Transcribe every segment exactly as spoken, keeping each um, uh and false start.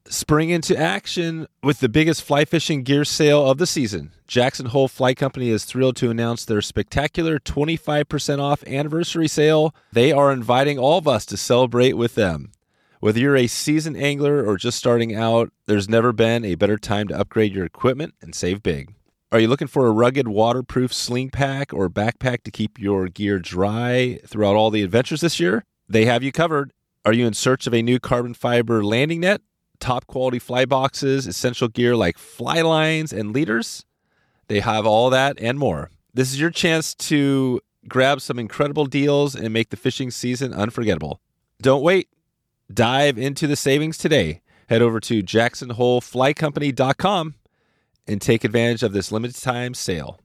Spring into action with the biggest fly fishing gear sale of the season. Jackson Hole Fly Company is thrilled to announce their spectacular twenty-five percent off anniversary sale. They are inviting all of us to celebrate with them. Whether you're a seasoned angler or just starting out, there's never been a better time to upgrade your equipment and save big. Are you looking for a rugged, waterproof sling pack or backpack to keep your gear dry throughout all the adventures this year? They have you covered. Are you in search of a new carbon fiber landing net, top quality fly boxes, essential gear like fly lines and leaders? They have all that and more. This is your chance to grab some incredible deals and make the fishing season unforgettable. Don't wait. Dive into the savings today. Head over to jackson hole fly company dot com and take advantage of this limited time sale.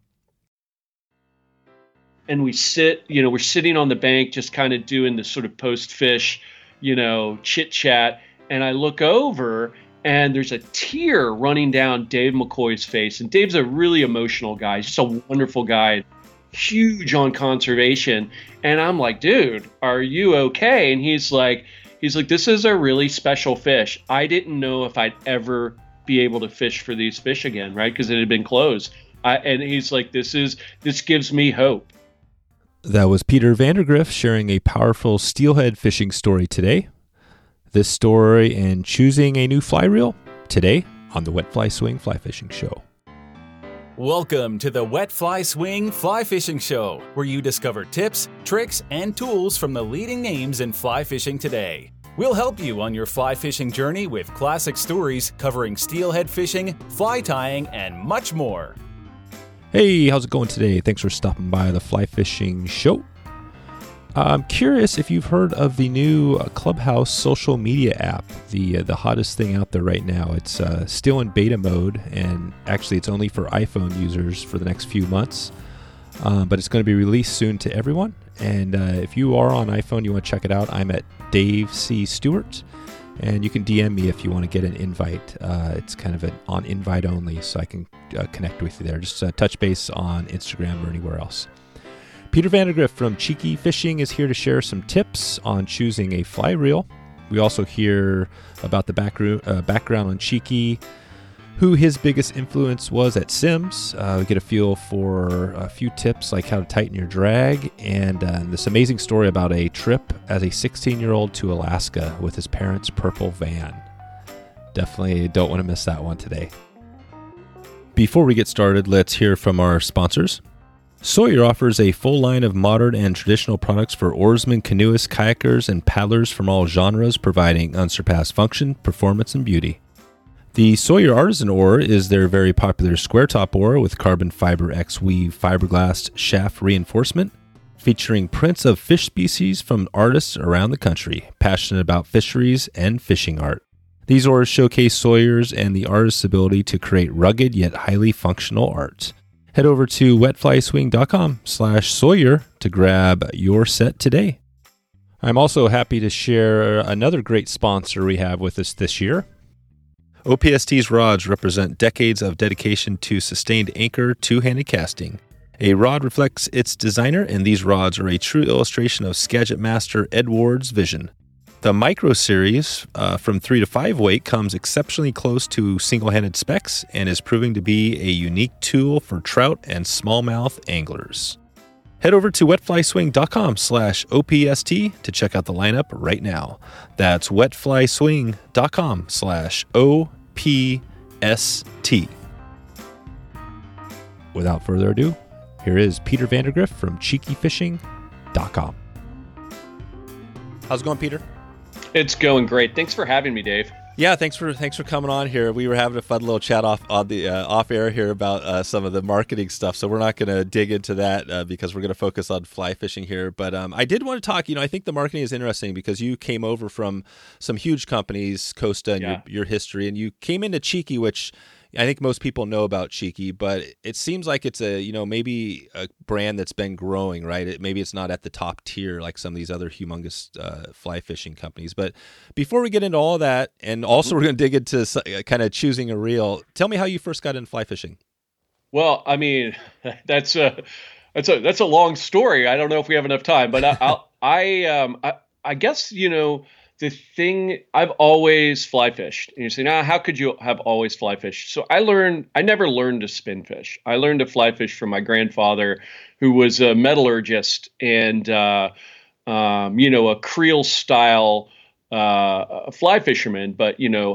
And we sit, you know, we're sitting on the bank just kind of doing the sort of post-fish, you know, chit-chat. And I look over and there's a tear running down Dave McCoy's face. And Dave's a really emotional guy. He's just a wonderful guy, huge on conservation. And I'm like, dude, are you okay? And he's like, he's like, this is a really special fish. I didn't know if I'd ever be able to fish for these fish again, right? Because it had been closed. I, and he's like, this is, this gives me hope. That was Peter Vandergriff sharing a powerful steelhead fishing story today. This story and choosing a new fly reel today on the Wet Fly Swing Fly Fishing Show. Welcome to the Wet Fly Swing Fly Fishing Show, where you discover tips, tricks, and tools from the leading names in fly fishing today. We'll help you on your fly fishing journey with classic stories covering steelhead fishing, fly tying, and much more. Hey, how's it going today? Thanks for stopping by the Fly Fishing Show. I'm curious if you've heard of the new Clubhouse social media app, the uh, the hottest thing out there right now. It's uh, still in beta mode, and actually it's only for iPhone users for the next few months, um, but it's going to be released soon to everyone. And uh, if you are on iPhone, you want to check it out, I'm at Dave C. Stewart, and you can D M me if you want to get an invite. Uh, it's kind of an on invite only, so I can uh, connect with you there. Just uh, touch base on Instagram or anywhere else. Peter Vandergriff from Cheeky Fishing is here to share some tips on choosing a fly reel. We also hear about the back ro- uh, background on Cheeky, who his biggest influence was at Simms. Uh, we get a feel for a few tips like how to tighten your drag, and uh, this amazing story about a trip as a sixteen-year-old to Alaska with his parents' purple van. Definitely don't want to miss that one today. Before we get started, let's hear from our sponsors. Sawyer offers a full line of modern and traditional products for oarsmen, canoeists, kayakers, and paddlers from all genres, providing unsurpassed function, performance, and beauty. The Sawyer Artisan Oar is their very popular square top oar with carbon fiber X-weave fiberglass shaft reinforcement, featuring prints of fish species from artists around the country, passionate about fisheries and fishing art. These oars showcase Sawyer's and the artist's ability to create rugged yet highly functional art. Head over to wetflyswing.com slash Sawyer to grab your set today. I'm also happy to share another great sponsor we have with us this year. O P S T's rods represent decades of dedication to sustained anchor two-handed casting. A rod reflects its designer, and these rods are a true illustration of Skagit master Ed Ward's vision. The Micro Series uh, from three to five weight comes exceptionally close to single-handed specs and is proving to be a unique tool for trout and smallmouth anglers. Head over to wetflyswing.com slash OPST to check out the lineup right now. That's wetflyswing.com slash OPST. Without further ado, here is Peter Vandergriff from cheeky fishing dot com. How's it going, Peter? It's going great. Thanks for having me, Dave. Yeah, thanks for thanks for coming on here. We were having a fun little chat off on the uh, off air here about uh, some of the marketing stuff. So we're not going to dig into that uh, because we're going to focus on fly fishing here. But um, I did want to talk. You know, I think the marketing is interesting because you came over from some huge companies, Costa, and yeah. your, your history, and you came into Cheeky, which I think most people know about Cheeky, but it seems like it's a, you know, maybe a brand that's been growing, right? It, maybe it's not at the top tier like some of these other humongous uh, fly fishing companies. But before we get into all that, and also we're going to dig into uh, kind of choosing a reel, tell me how you first got into fly fishing. Well, I mean, that's a that's a that's a long story. I don't know if we have enough time, but I I'll, I um I, I guess you know the thing, I've always fly fished. And you say, now, how could you have always fly fished? So I learned, I never learned to spin fish. I learned to fly fish from my grandfather, who was a metallurgist and, uh, um, you know, a Creel style uh, fly fisherman. But, you know,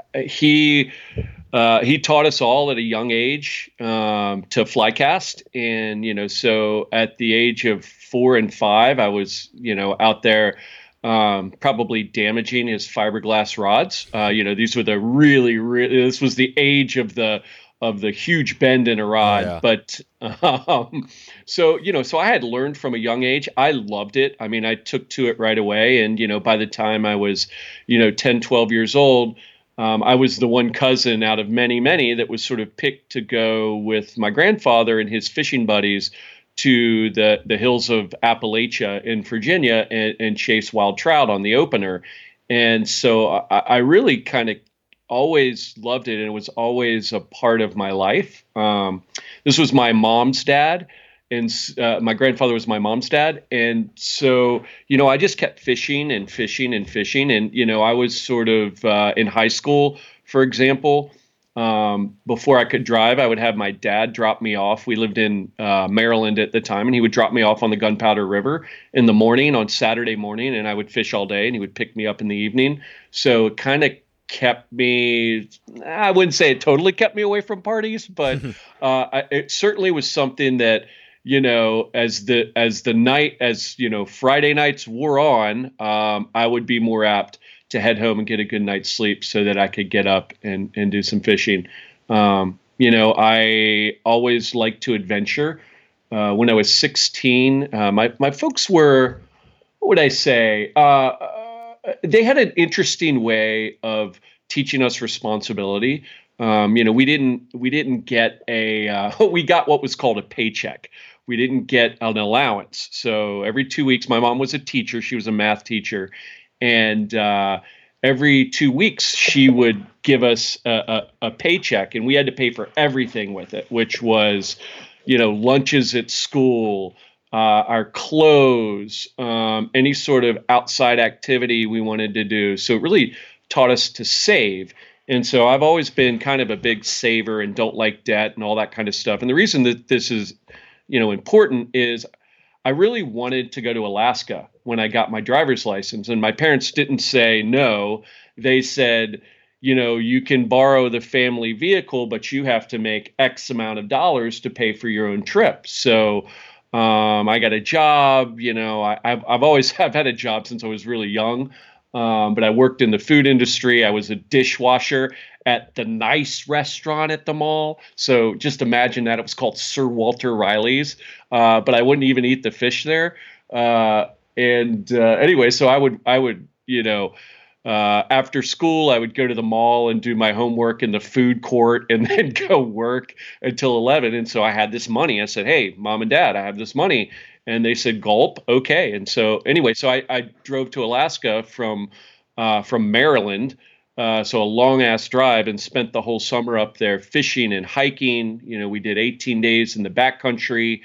he, uh, he taught us all at a young age um, to fly cast. And, you know, so at the age of four and five, I was, you know, out there um, probably damaging his fiberglass rods. Uh, you know, these were the really, really, this was the age of the, of the huge bend in a rod. Oh, yeah. But, um, so, you know, so I had learned from a young age. I loved it. I mean, I took to it right away. And, you know, by the time I was, you know, ten, twelve years old, um, I was the one cousin out of many, many that was sort of picked to go with my grandfather and his fishing buddies to the, the hills of Appalachia in Virginia and, and chase wild trout on the opener. And so I, I really kind of always loved it. And it was always a part of my life. Um, this was my mom's dad. And uh, my grandfather was my mom's dad. And so, you know, I just kept fishing and fishing and fishing. And, you know, I was sort of uh, in high school, for example. Um, before I could drive, I would have my dad drop me off. We lived in uh, Maryland at the time, and he would drop me off on the Gunpowder River in the morning on Saturday morning, and I would fish all day, and he would pick me up in the evening. So it kind of kept me, I wouldn't say it totally kept me away from parties, but uh, I, it certainly was something that, you know, as the as the night, as, you know, Friday nights wore on, um, I would be more apt to head home and get a good night's sleep so that I could get up and, and do some fishing. Um, you know, I always liked to adventure. Uh, when I was sixteen, uh, my, my folks were, what would I say? Uh, uh, they had an interesting way of teaching us responsibility. Um, you know, we didn't, we didn't get a, uh, we got what was called a paycheck. We didn't get an allowance. So every two weeks, my mom was a teacher. She was a math teacher. And uh, every two weeks, she would give us a, a, a paycheck, and we had to pay for everything with it, which was, you know, lunches at school, uh, our clothes, um, any sort of outside activity we wanted to do. So it really taught us to save. And so I've always been kind of a big saver and don't like debt and all that kind of stuff. And the reason that this is, you know, important is I really wanted to go to Alaska when I got my driver's license, and my parents didn't say no. They said, you know, you can borrow the family vehicle, but you have to make X amount of dollars to pay for your own trip. So um, I got a job. You know, I, I've I've always I've had a job since I was really young, um, but I worked in the food industry. I was a dishwasher at the nice restaurant at the mall. So just imagine that. It was called Sir Walter Riley's, uh, but I wouldn't even eat the fish there. Uh, and uh, anyway, so I would, I would, you know, uh, after school, I would go to the mall and do my homework in the food court and then go work until eleven. And so I had this money. I said, hey, mom and dad, I have this money. And they said, gulp. Okay. And so anyway, so I, I drove to Alaska from, uh, from Maryland. Uh, so a long ass drive, and spent the whole summer up there fishing and hiking. You know, we did eighteen days in the backcountry.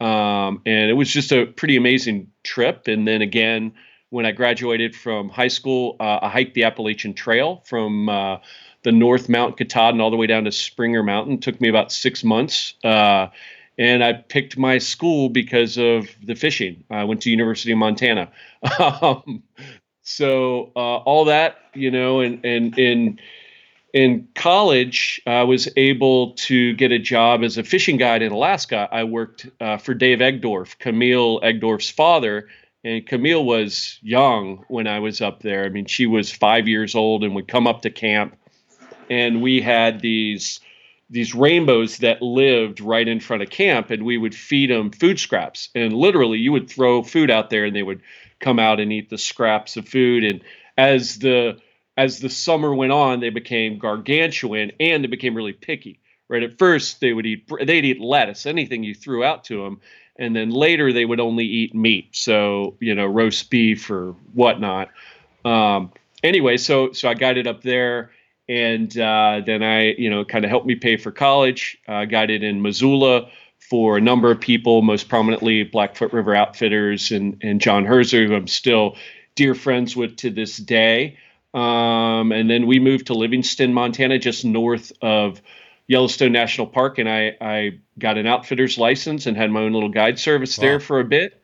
Um, and it was just a pretty amazing trip. And then again, when I graduated from high school, uh, I hiked the Appalachian Trail from uh, the North Mount Katahdin all the way down to Springer Mountain. It took me about six months. Uh, and I picked my school because of the fishing. I went to University of Montana. um, So uh, all that, you know, and and in in college, I was able to get a job as a fishing guide in Alaska. I worked uh, for Dave Egdorf, Camille Egdorf's father, and Camille was young when I was up there. I mean, she was five years old and would come up to camp, and we had these these rainbows that lived right in front of camp, and we would feed them food scraps. And literally, you would throw food out there, and they would come out and eat the scraps of food. And as the as the summer went on, they became gargantuan, and they became really picky. Right at first, they would eat they'd eat lettuce, anything you threw out to them, and then later they would only eat meat. So you know, roast beef or whatnot. Um, anyway, so so I guided up there, and uh, then I you know kind of helped me pay for college. I uh, guided in Missoula for a number of people, most prominently Blackfoot River Outfitters and, and John Herzer, who I'm still dear friends with to this day. Um, and then we moved to Livingston, Montana, just north of Yellowstone National Park. And I, I got an outfitter's license and had my own little guide service wow. there for a bit,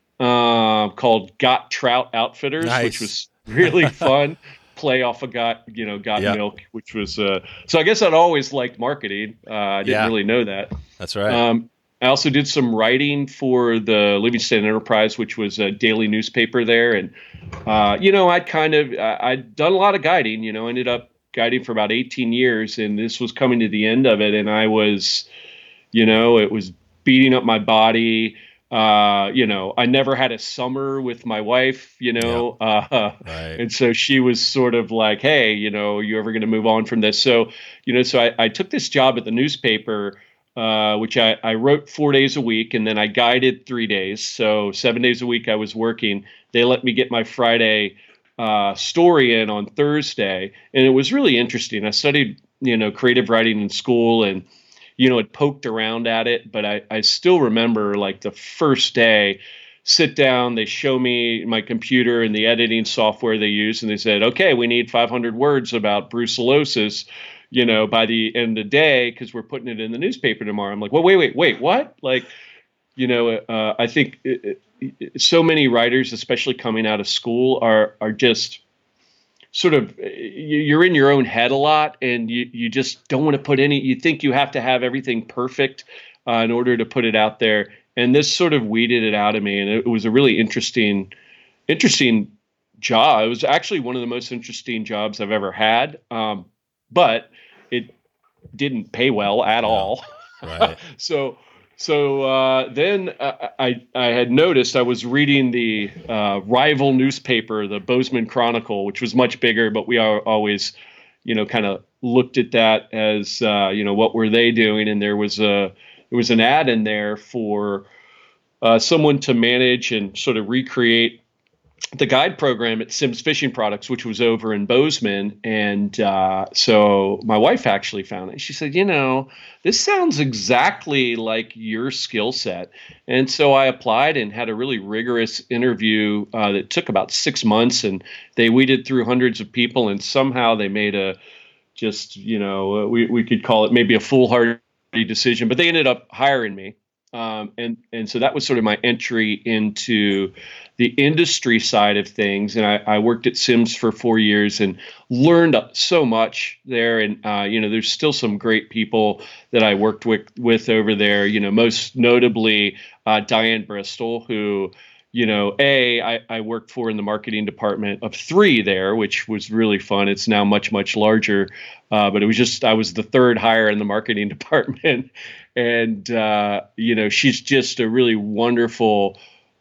uh, called Got Trout Outfitters, nice. Which was really fun. Play off of Got, you know, Got yep. Milk, which was, uh, so I guess I'd always liked marketing. Uh, I didn't yeah. really know that. That's right. Um, I also did some writing for the Livingston Enterprise, which was a daily newspaper there. And, uh, you know, I'd kind of, uh, I'd done a lot of guiding, you know, ended up guiding for about eighteen years, and this was coming to the end of it. And I was, you know, it was beating up my body. Uh, you know, I never had a summer with my wife, you know, yeah. uh, right. and so she was sort of like, hey, you know, are you ever going to move on from this? So, you know, so I, I took this job at the newspaper, uh, which I, I wrote four days a week, and then I guided three days. So seven days a week I was working. They let me get my Friday uh, story in on Thursday. And it was really interesting. I studied, you know, creative writing in school, and you know, it poked around at it, but I, I still remember like the first day, sit down, they show me my computer and the editing software they use, and they said, okay, we need five hundred words about brucellosis, you know, by the end of the day, because we're putting it in the newspaper tomorrow. I'm like, well, wait, wait, wait, what? Like, you know, uh, I think it, it, so many writers, especially coming out of school, are are just sort of, you're in your own head a lot, and you, you just don't want to put any, you think you have to have everything perfect uh, in order to put it out there. And this sort of weeded it out of me. And it was a really interesting, interesting job. It was actually one of the most interesting jobs I've ever had. Um, but it didn't pay well at no. all. Right. so, So uh, then uh, I I had noticed I was reading the uh, rival newspaper, the Bozeman Chronicle, which was much bigger, but we are always, you know, kind of looked at that as, uh, you know, what were they doing? And there was a there was an ad in there for uh, someone to manage and sort of recreate the guide program at Simms Fishing Products, which was over in Bozeman. And uh, so my wife actually found it. She said, you know, this sounds exactly like your skill set. And so I applied and had a really rigorous interview uh, that took about six months. And they weeded through hundreds of people. And somehow they made a just, you know, we, we could call it maybe a foolhardy decision. But they ended up hiring me. Um, and, and so that was sort of my entry into the industry side of things. And I, I worked at Simms for four years and learned so much there. And, uh, you know, there's still some great people that I worked with, with over there, you know, most notably uh, Diane Bristol, who, you know, A, I, I worked for in the marketing department of three there, which was really fun. It's now much, much larger. Uh, but it was just, I was the third hire in the marketing department. And, uh, you know, she's just a really wonderful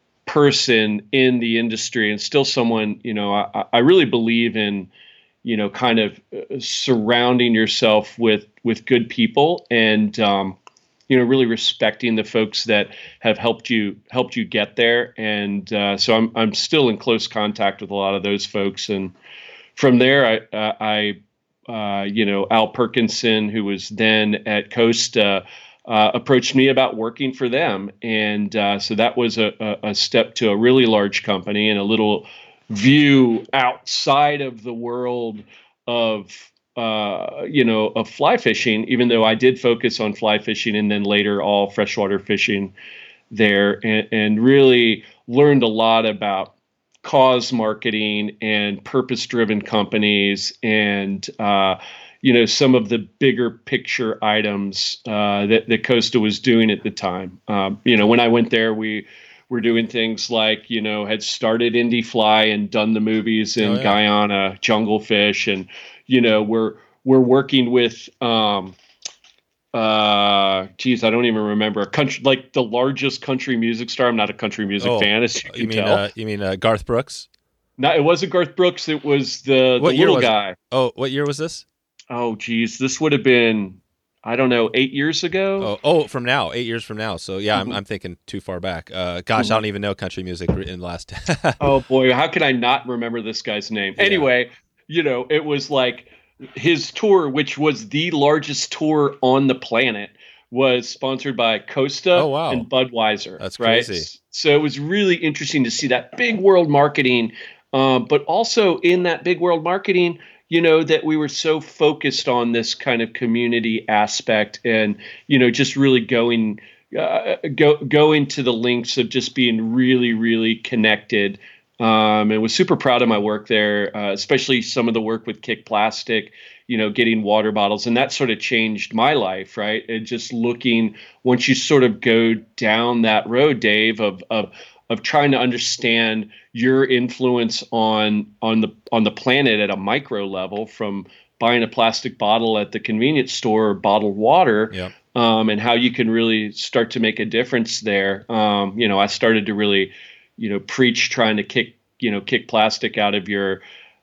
person in the industry, and still someone, you know, I, I really believe in, you know, kind of surrounding yourself with, with good people, and, um, you know, really respecting the folks that have helped you, helped you get there. And, uh, so I'm, I'm still in close contact with a lot of those folks. And from there, I, uh, I, uh, you know, Al Perkinson, who was then at Costa, Uh, approached me about working for them. And uh, so that was a, a, a step to a really large company and a little view outside of the world of, uh, you know, of fly fishing, even though I did focus on fly fishing and then later all freshwater fishing there, and, and really learned a lot about cause marketing and purpose-driven companies, and uh, you know, some of the bigger picture items uh, that, that Costa was doing at the time. Um, you know, when I went there, we were doing things like, you know, had started Indie Fly and done the movies in oh, yeah. Guyana, Jungle Fish, and, you know, we're we're working with, um, uh, geez, I don't even remember a country like the largest country music star. I'm not a country music oh, fan, as you can you mean, tell. Uh, you mean uh, Garth Brooks? No, it wasn't Garth Brooks. It was the, the little guy. It? Oh, what year was this? Oh, geez, this would have been, I don't know, eight years ago. Oh, oh from now, eight years from now. So yeah, mm-hmm. I'm, I'm thinking too far back. Uh, gosh, mm-hmm. I don't even know country music in the last. Oh boy, how can I not remember this guy's name? Yeah. Anyway, you know, it was like his tour, which was the largest tour on the planet, was sponsored by Costa oh, wow. and Budweiser. That's right? crazy. So it was really interesting to see that big world marketing. Um, but also in that big world marketing, you know, that we were so focused on this kind of community aspect and, you know, just really going, uh, go, going to the links of just being really, really connected. Um, and was super proud of my work there, uh, especially some of the work with Kick Plastic, you know, getting water bottles. And that sort of changed my life, right? And just looking, once you sort of go down that road, Dave, of, of, of trying to understand your influence on, on the, on the planet at a micro level, from buying a plastic bottle at the convenience store or bottled water, Yep. um, and how you can really start to make a difference there. Um, you know, I started to really, you know, preach trying to kick, you know, kick plastic out of your,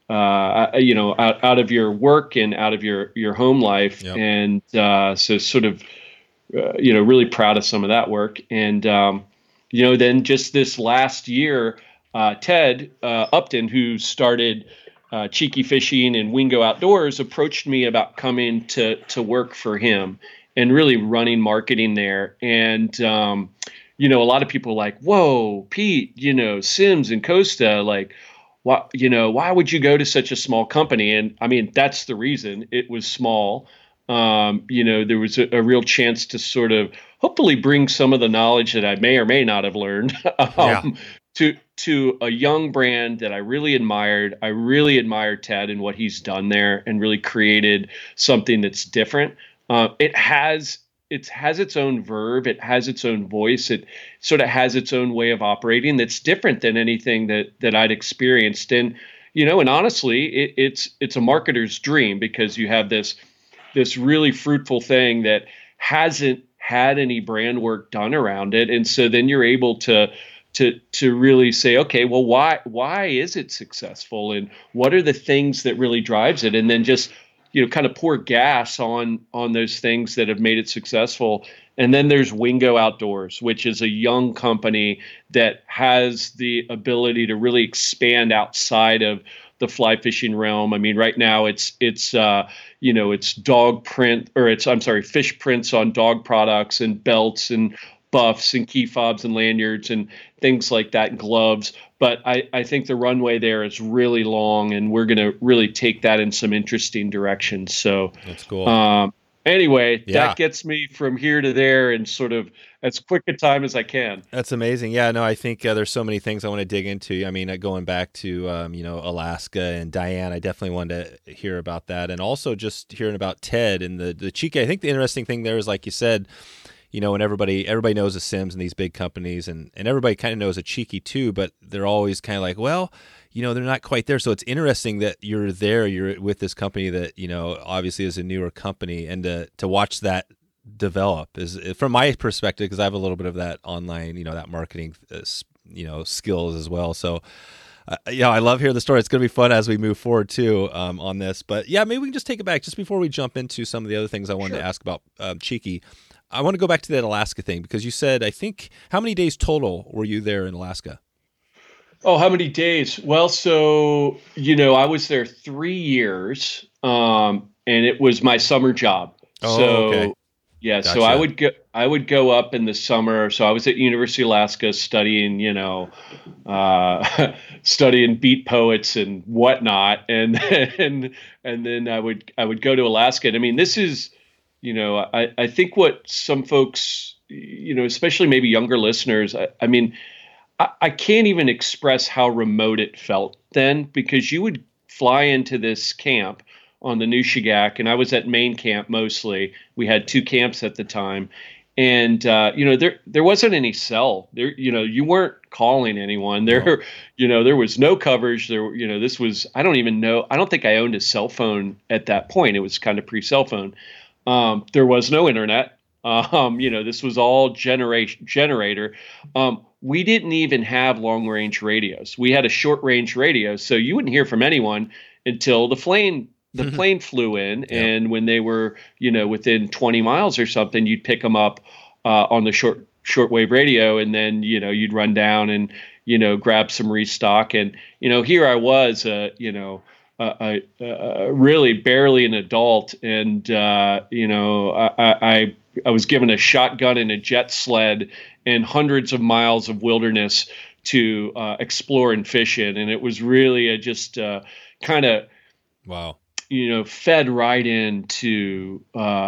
uh, you know, out, out of your work and out of your, your home life. Yep. And, uh, so sort of, uh, you know, really proud of some of that work. And, um, you know, then just this last year, uh, Ted, uh, Upton, who started, uh, Cheeky Fishing and Wingo Outdoors, approached me about coming to, to work for him and really running marketing there. And, um, you know, a lot of people are like, whoa, Pete, you know, Simms and Costa, like, why, you know, why would you go to such a small company? And I mean, that's the reason. It was small. Um, you know, there was a, a real chance to sort of hopefully bring some of the knowledge that I may or may not have learned um, Yeah. to to a young brand that I really admired. I really admired Ted and what he's done there and really created something that's different. Uh, it has It has its own verve. It has its own voice. It sort of has its own way of operating that's different than anything that that I'd experienced. And, you know, and honestly, it, it's it's a marketer's dream, because you have this this really fruitful thing that hasn't had any brand work done around it. And so then you're able to to to really say, okay, well, why why is it successful? And what are the things that really drives it? And then just, you know, kind of pour gas on on those things that have made it successful. And then there's Wingo Outdoors, which is a young company that has the ability to really expand outside of the fly fishing realm. I mean, right now it's it's uh, you know, it's dog print, or it's I'm sorry, fish prints on dog products and belts and buffs and key fobs and lanyards and things like that, and gloves. But I, I think the runway there is really long, and we're going to really take that in some interesting directions. So that's cool. Um, anyway, Yeah. that gets me from here to there in sort of as quick a time as I can. That's amazing. Yeah, no, I think uh, there's so many things I want to dig into. I mean, uh, going back to, um, you know, Alaska and Diane, I definitely wanted to hear about that. And also just hearing about Ted and the, the Cheeky. I think the interesting thing there is, like you said, you know, and everybody everybody knows the Simms and these big companies, and, and everybody kind of knows a Cheeky too, but they're always kind of like, well, you know, they're not quite there. So it's interesting that you're there, you're with this company that, you know, obviously is a newer company, and to, to watch that develop is, from my perspective, because I have a little bit of that online, you know, that marketing, uh, you know, skills as well. So, uh, yeah, I love hearing the story. It's going to be fun as we move forward too um, on this. But yeah, maybe we can just take it back just before we jump into some of the other things I wanted Sure. to ask about um, Cheeky. I want to go back to that Alaska thing, because you said, I think, how many days total were you there in Alaska? Oh, how many days? Well, so, you know, I was there three years, um, and it was my summer job. Oh, so, okay. yeah, Gotcha. so I would go, I would go up in the summer. So I was at University of Alaska studying, you know, uh, studying beat poets and whatnot. And, and, and then I would, I would go to Alaska. And I mean, this is, you know, I, I think what some folks, you know, especially maybe younger listeners, I, I mean, I, I can't even express how remote it felt then, because you would fly into this camp on the Nushagak, and I was at main camp mostly. We had two camps at the time. And, uh, you know, there there wasn't any cell there. You know, you weren't calling anyone there. No. You know, there was no coverage there. You know, this was, I don't even know. I don't think I owned a cell phone at that point. It was kind of pre-cell phone. Um, there was no internet. Um, you know, this was all generation generator. Um, we didn't even have long range radios. We had a short range radio. So you wouldn't hear from anyone until the plane, the plane flew in. Yeah. And when they were, you know, within twenty miles or something, you'd pick them up, uh, on the short, shortwave radio. And then, you know, you'd run down and, you know, grab some restock. And, you know, here I was, uh, you know, Uh, I, uh, really barely an adult, and uh, you know, I, I I was given a shotgun and a jet sled and hundreds of miles of wilderness to uh, explore and fish in. And it was really a just uh, kind of, wow, you know, fed right into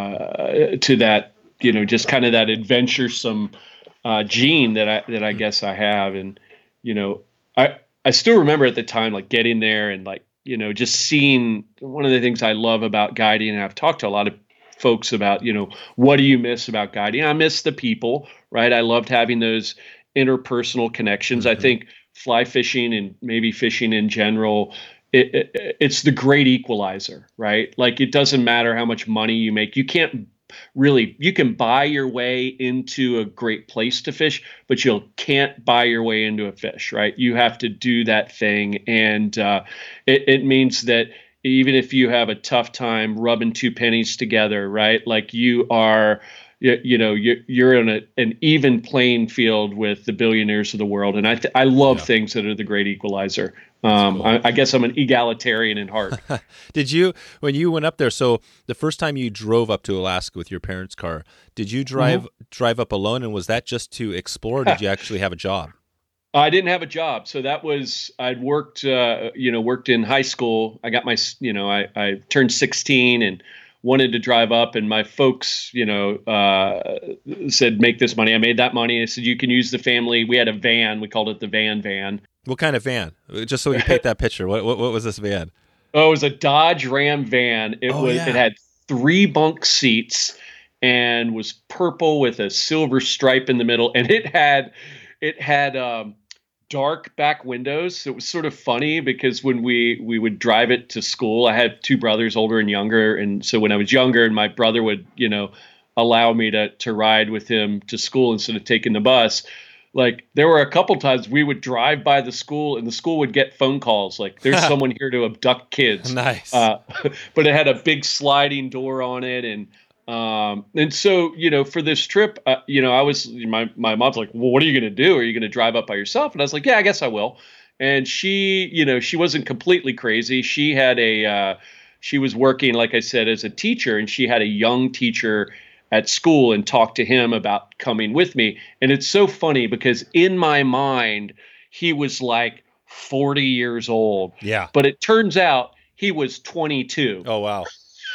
uh, to that, you know, just kind of that adventuresome uh, gene that I that I guess I have. And you know, I I still remember at the time like getting there and like, you know, just seeing. One of the things I love about guiding, and I've talked to a lot of folks about, you know, what do you miss about guiding? I miss the people, right? I loved having those interpersonal connections. Mm-hmm. I think fly fishing and maybe fishing in general, it, it, it's the great equalizer, right? Like it doesn't matter how much money you make. You can't really, you can buy your way into a great place to fish, but you can't buy your way into a fish, right? You have to do that thing. And uh, it, it means that even if you have a tough time rubbing two pennies together, right? Like you are, you, you know, you're, you're in a, an even playing field with the billionaires of the world. And I, th- I love yeah. things that are the great equalizer. Um, cool. I, I guess I'm an egalitarian in heart. Did you, when you went up there, so the first time you drove up to Alaska with your parents' car, did you drive, mm-hmm. drive up alone? And was that just to explore? Or did you actually have a job? I didn't have a job. So that was, I'd worked, uh, you know, worked in high school. I got my, you know, I, I turned sixteen and wanted to drive up, and my folks, you know, uh, said, make this money. I made that money. I said, you can use the family. We had a van. We called it the van van. What kind of van? Just so you paint that picture. What, what, what was this van? Oh, it was a Dodge Ram van. It oh, was, yeah. it had three bunk seats and was purple with a silver stripe in the middle. And it had, it had, um, dark back windows. It was sort of funny because when we we would drive it to school, I had two brothers, older and younger, and so when I was younger, and my brother would, you know, allow me to to ride with him to school instead of taking the bus. Like there were a couple times we would drive by the school, and the school would get phone calls like, "There's someone here to abduct kids." Nice. Uh, but it had a big sliding door on it, and Um, and so, you know, for this trip, uh, you know, I was, my, my mom's like, well, what are you going to do? Are you going to drive up by yourself? And I was like, yeah, I guess I will. And she, you know, she wasn't completely crazy. She had a, uh, she was working, like I said, as a teacher, and she had a young teacher at school and talked to him about coming with me. And it's so funny because in my mind, he was like forty years old. Yeah. But it turns out he was twenty-two. Oh, wow.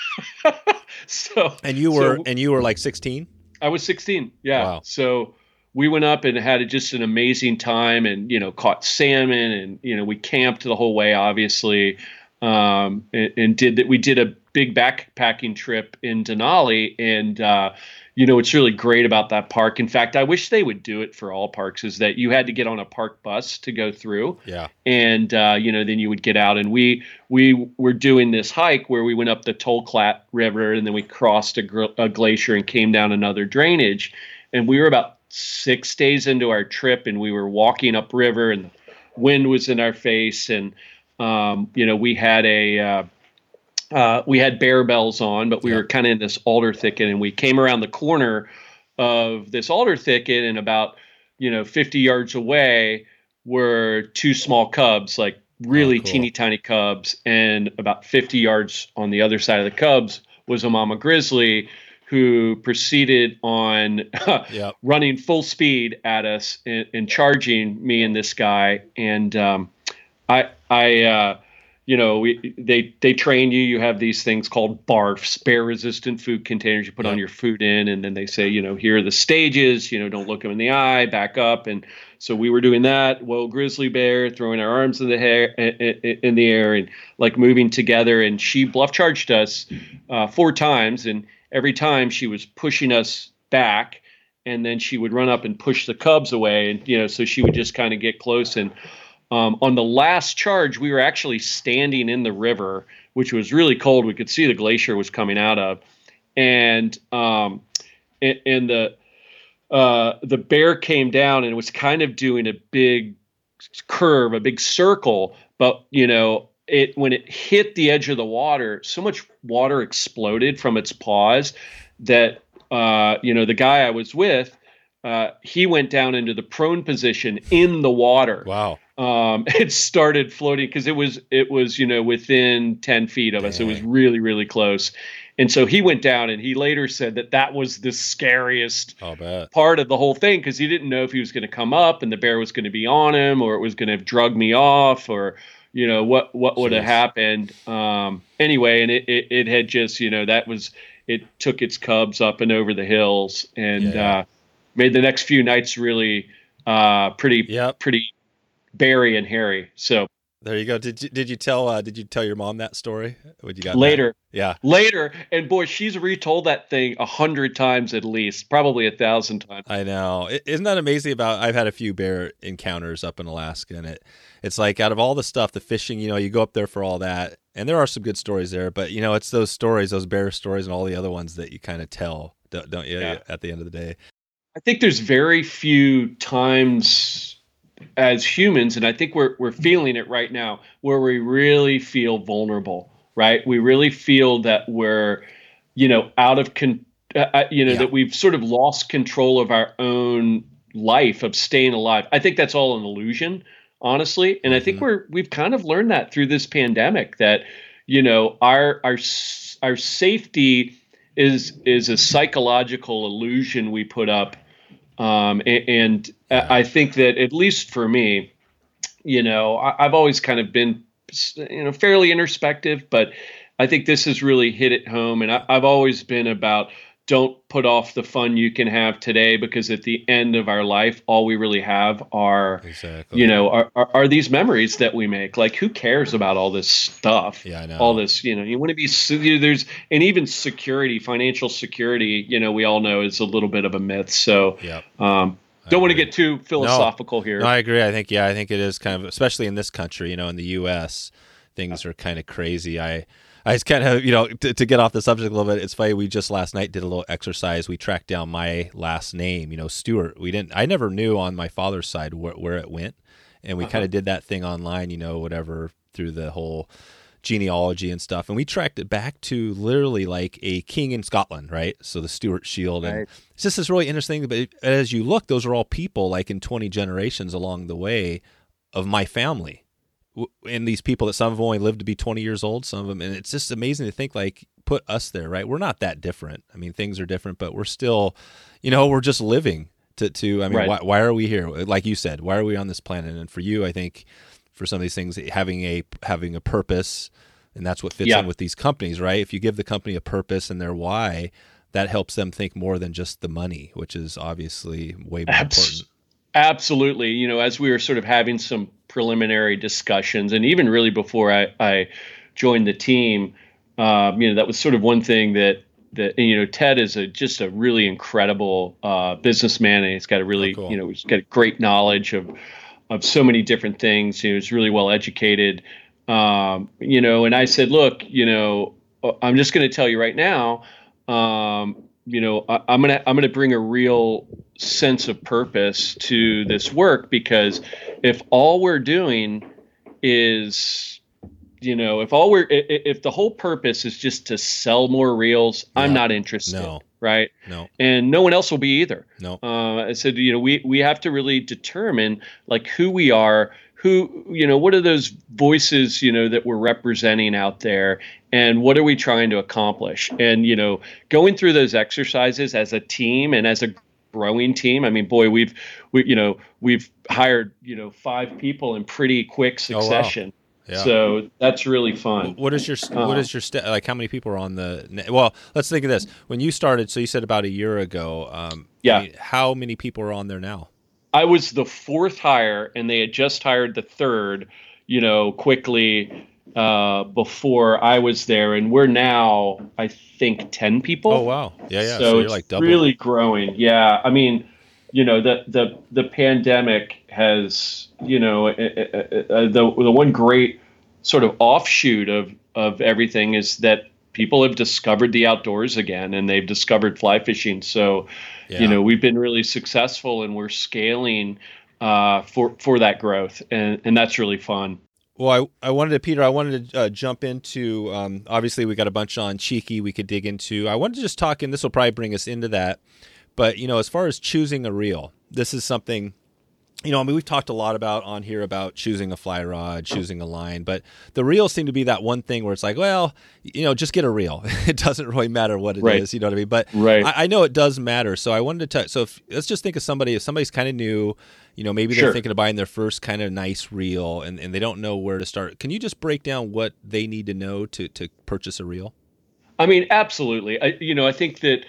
So and you were so, and you were like sixteen? I was sixteen. Yeah. Wow. So we went up and had just an amazing time, and you know, caught salmon, and you know, we camped the whole way, obviously, um, and, and did that. We did a big backpacking trip in Denali, and uh, you know, what's really great about that park, in fact, I wish they would do it for all parks, is that you had to get on a park bus to go through. Yeah. And, uh, you know, then you would get out, and we, we were doing this hike where we went up the Tolklat River, and then we crossed a, gr- a glacier and came down another drainage. And we were about six days into our trip, and we were walking upriver, and the wind was in our face. And, um, you know, we had a, uh, Uh, we had bear bells on, but we yeah. were kind of in this alder thicket, and we came around the corner of this alder thicket, and about, you know, fifty yards away were two small cubs, like really oh, cool. teeny tiny cubs. And about fifty yards on the other side of the cubs was a mama grizzly who proceeded on yep. running full speed at us and, and charging me and this guy. And um, I, I, uh, You know, we, they they train you. You have these things called BARFs, bear-resistant food containers. You put yeah. on your food in, and then they say, you know, here are the stages. You know, don't look them in the eye, back up. And so we were doing that. Whoa, grizzly bear, throwing our arms in the hair, in the air, and like moving together. And she bluff charged us uh, four times, and every time she was pushing us back, and then she would run up and push the cubs away. And you know, so she would just kind of get close. And Um, on the last charge, we were actually standing in the river, which was really cold. We could see the glacier was coming out of, and um, and, and the uh, the bear came down and was kind of doing a big curve, a big circle. But you know, it when it hit the edge of the water, so much water exploded from its paws that uh, you know, the guy I was with, uh, he went down into the prone position in the water. Wow. um, it started floating because it was it was you know within ten feet of us. It was really really close, and so he went down. And he later said that that was the scariest I'll bet. part of the whole thing because he didn't know if he was going to come up and the bear was going to be on him, or it was going to drug me off, or you know what what would have happened. Um, anyway, and it, it it had just you know that was it took its cubs up and over the hills and Yeah. uh, made the next few nights really uh, pretty Yep. pretty. Barry and Harry. So There you go. Did you did you tell uh, did you tell your mom that story when you got later, back? Yeah, later, and boy, she's retold that thing a hundred times at least, probably a thousand times. I know. I- Isn't that amazing? About I've had a few bear encounters up in Alaska, and it it's like out of all the stuff, the fishing, you know, you go up there for all that, and there are some good stories there, but you know, it's those stories, those bear stories, and all the other ones that you kind of tell, don't, don't you? Yeah. At the end of the day, I think there's very few times as humans, and I think we're we're feeling it right now, where we really feel vulnerable, right? We really feel that we're, you know, out of con, uh, you know, Yeah. that we've sort of lost control of our own life of staying alive. I think that's all an illusion, honestly, and I think Mhm. we're we've kind of learned that through this pandemic that, you know, our our s- our safety is is a psychological illusion we put up. Um, a- and Yeah. I think that at least for me, you know, I, I've always kind of been, you know, fairly introspective, but I think this has really hit it home. And I, I've always been about don't put off the fun you can have today, because at the end of our life, all we really have are, exactly. you know, are, are, are these memories that we make. Like, who cares about all this stuff? Yeah, I know. All this, you know, you want to be, se- you- there's, and even security, financial security, you know, we all know is a little bit of a myth. So, Yep. um, I don't want to agree. get too philosophical here. No, I agree. I think yeah, I think it is kind of, especially in this country, you know, in the U S, things are kind of crazy. I I just kind of, you know, to, to get off the subject a little bit, it's funny. We just last night did a little exercise. We tracked down my last name, you know, Stewart. We didn't, I never knew on my father's side where, where it went. And we Uh-huh. kind of did that thing online, you know, whatever, through the whole genealogy and stuff. And we tracked it back to literally like a king in Scotland, right? So the Stuart Shield. And Right. it's just this really interesting, but as you look, those are all people like in twenty generations along the way of my family. And these people that some of them only lived to be twenty years old, some of them, and it's just amazing to think like put us there, right? We're not that different. I mean, things are different, but we're still, you know, we're just living to, to I mean, Right. why, why are we here? Like you said, why are we on this planet? And for you, I think for some of these things, having a, having a purpose, and that's what fits Yeah. in with these companies, right? If you give the company a purpose and their why, that helps them think more than just the money, which is obviously way more Abs- important. Absolutely. You know, as we were sort of having some preliminary discussions, and even really before I, I joined the team, um, you know, that was sort of one thing that, that and, you know, Ted is a just a really incredible uh, businessman, and he's got a really, Oh, cool. you know, he's got great knowledge of of so many different things. You know, he's really well educated. Um, you know, and I said, look, you know, I'm just going to tell you right now, um, you know, I, I'm gonna I'm gonna bring a real sense of purpose to this work, because if all we're doing is, you know, if all we're i- i- if the whole purpose is just to sell more reels, I'm Yeah. not interested, No. right? No, And no one else will be either. no. Uh, I said, you know, we we have to really determine like who we are, who, you know, what are those voices, you know, that we're representing out there, and what are we trying to accomplish? And, you know, going through those exercises as a team and as a growing team. I mean, boy, we've, we, you know, we've hired, you know, five people in pretty quick Oh, wow. succession. Yeah. So that's really fun. What is your Uh, what is your st- like? How many people are on the? Well, let's think of this. When you started, so you said about a year ago. Um, Yeah. I mean, how many people are on there now? I was the fourth hire, and they had just hired the third, you know, quickly uh, before I was there. And we're now, I think, ten people. Oh wow, yeah, yeah. So, So, you're it's like double. really growing. Yeah. I mean, you know, the the the pandemic has, you know, uh, uh, uh, the the one great sort of offshoot of of everything is that people have discovered the outdoors again, and they've discovered fly fishing. So, Yeah. you know, we've been really successful, and we're scaling uh, for for that growth, and and that's really fun. Well, I, I wanted to, Peter, I wanted to uh, jump into, um, obviously we got a bunch on Cheeky we could dig into. I wanted to just talk, and this will probably bring us into that. But, you know, as far as choosing a reel, this is something you know, I mean, we've talked a lot about on here about choosing a fly rod, choosing a line, but the reels seem to be that one thing where it's like, well, you know, just get a reel. It doesn't really matter what it Right. is, you know what I mean? But Right. I, I know it does matter. So I wanted to, t- so if, let's just think of somebody, if somebody's kind of new, you know, maybe they're Sure. thinking of buying their first kind of nice reel and, and they don't know where to start. Can you just break down what they need to know to, to purchase a reel? I mean, absolutely. I, you know, I think that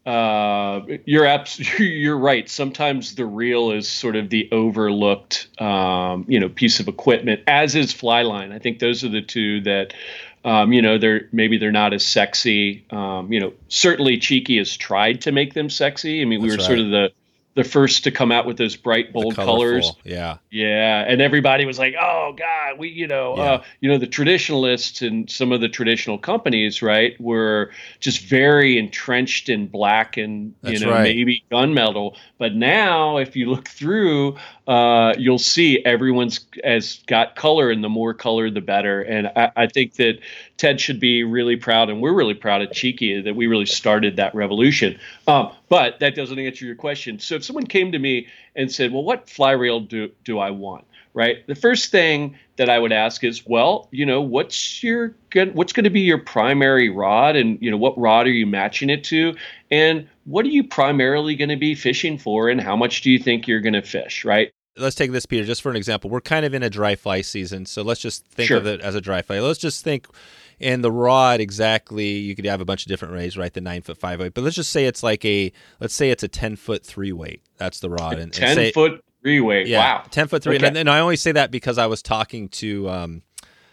uh, you're abs- you're right. Sometimes the reel is sort of the overlooked, um, you know, piece of equipment, as is fly line. I think those are the two that, um, you know, they're maybe they're not as sexy. Um, you know, certainly Cheeky has tried to make them sexy. I mean, we That's were sort right. of the the first to come out with those bright, bold The colors. colorful, yeah. Yeah, and everybody was like, "Oh God, we, you know, Yeah. uh, you know, the traditionalists and some of the traditional companies, right, were just very entrenched in black and you That's know right. maybe gunmetal. But now, if you look through, uh, you'll see everyone's has got color, and the more color, the better. And I, I think that Ted should be really proud, and we're really proud at Cheeky that we really started that revolution. Um, but that doesn't answer your question. So if someone came to me and said, well, what fly reel do, do I want? Right. The first thing that I would ask is, well, you know, what's your good, what's going to be your primary rod, and, you know, what rod are you matching it to? And what are you primarily going to be fishing for? And how much do you think you're going to fish? Right. Let's take this, Peter, just for an example. We're kind of in a dry fly season, so let's just think Sure. of it as a dry fly. Let's just think in the rod exactly. You could have a bunch of different rays, right? The nine foot five weight, but let's just say it's like a let's say it's a ten foot three weight. That's the rod. And, ten and say, foot three weight. yeah, Wow. ten foot three. Okay. And, and I only say that because I was talking to um,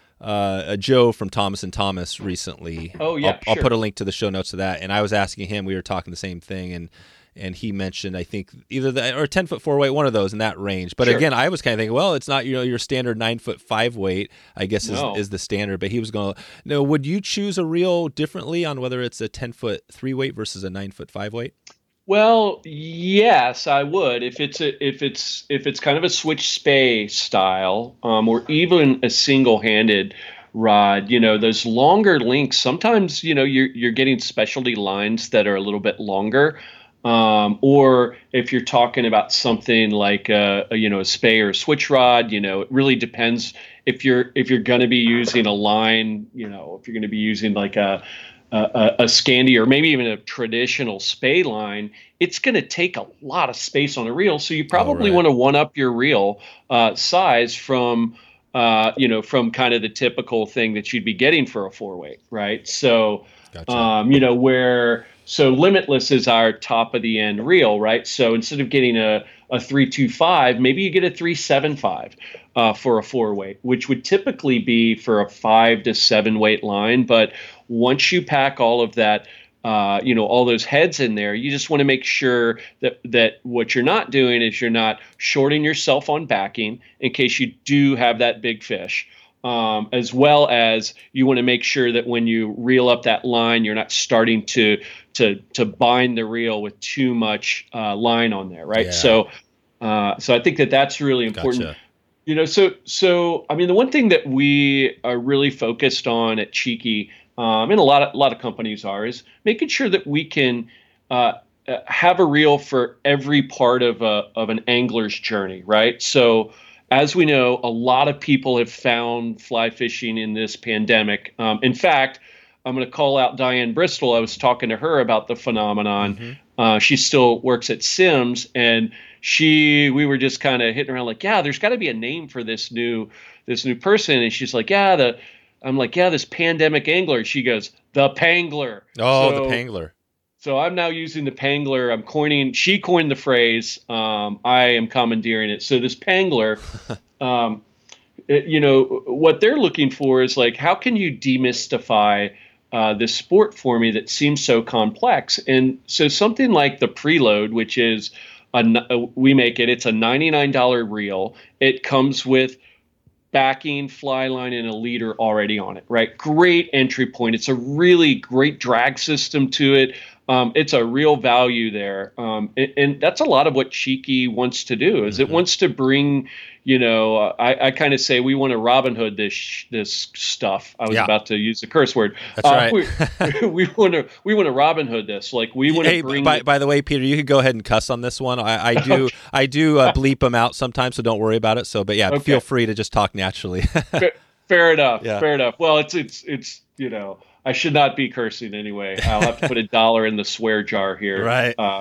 uh, a Joe from Thomas and Thomas recently. Oh, yeah, I'll, I'll sure. put a link to the show notes of that. And I was asking him. We were talking the same thing, and. And he mentioned, I think, either the or ten foot four weight, one of those in that range. But Sure. again, I was kind of thinking, well, it's not you know your standard nine foot five weight. I guess is, No. is the standard. But he was going, no. Would you choose a reel differently on whether it's a ten foot three weight versus a nine foot five weight? Well, yes, I would. If it's a if it's if it's kind of a switch spay style, um, or even a single-handed rod, you know, those longer links, sometimes, you know, you're you're getting specialty lines that are a little bit longer. Um, or if you're talking about something like a, a you know a spay or a switch rod, you know, it really depends if you're if you're going to be using a line, you know, if you're going to be using like a a, a Scandi or maybe even a traditional spay line, it's going to take a lot of space on a reel. So you probably right. want to one up your reel uh, size from uh, you know from kind of the typical thing that you'd be getting for a four weight, right? So Gotcha. um, you know where. So Limitless is our top of the end reel, right? So instead of getting a, a three two five, maybe you get a three seven five uh, for a four weight, which would typically be for a five to seven weight line. But once you pack all of that, uh, you know, all those heads in there, you just want to make sure that that what you're not doing is you're not shorting yourself on backing in case you do have that big fish. Um, as well as you want to make sure that when you reel up that line, you're not starting to to to bind the reel with too much uh, line on there, right? Yeah. So, uh, so I think that that's really important. Gotcha. You know, so so I mean, the one thing that we are really focused on at Cheeky, um, and a lot of a lot of companies are, is making sure that we can uh, uh, have a reel for every part of a of an angler's journey, right? So. As we know, a lot of people have found fly fishing in this pandemic. Um, in fact, I'm going to call out Diane Bristol. I was talking to her about the phenomenon. Mm-hmm. Uh, she still works at Sims, and she, we were just kind of hitting around like, yeah, there's got to be a name for this new, this new person. And she's like, yeah, the, I'm like, yeah, this pandemic angler. She goes, the Pangler. Oh, So- the Pangler. So I'm now using the Pangler. I'm coining. She coined the phrase. Um, I am commandeering it. So this Pangler, um, it- you know, what they're looking for is like, how can you demystify uh, this sport for me that seems so complex? And so something like the Preload, which is a, n- we make it. It's a ninety-nine dollars reel. It comes with backing, fly line, and a leader already on it, right? Great entry point. It's a really great drag system to it. um, it's a real value there. Um, and, and that's a lot of what Cheeky wants to do is mm-hmm. it wants to bring, you know, uh, I, I kind of say we want to Robin Hood this this stuff. I was yeah. about to use the curse word. That's uh, right. We, we want to we want to Robin Hood this. Like we want to hey, bring. By, by the way, Peter, you could go ahead and cuss on this one. I, I do okay. I do uh, bleep them out sometimes, so don't worry about it. So, but yeah, okay. feel free to just talk naturally. fair, fair enough. Yeah. Fair enough. Well, it's it's it's you know. I should not be cursing anyway. I'll have to put a dollar in the swear jar here. Right. Uh,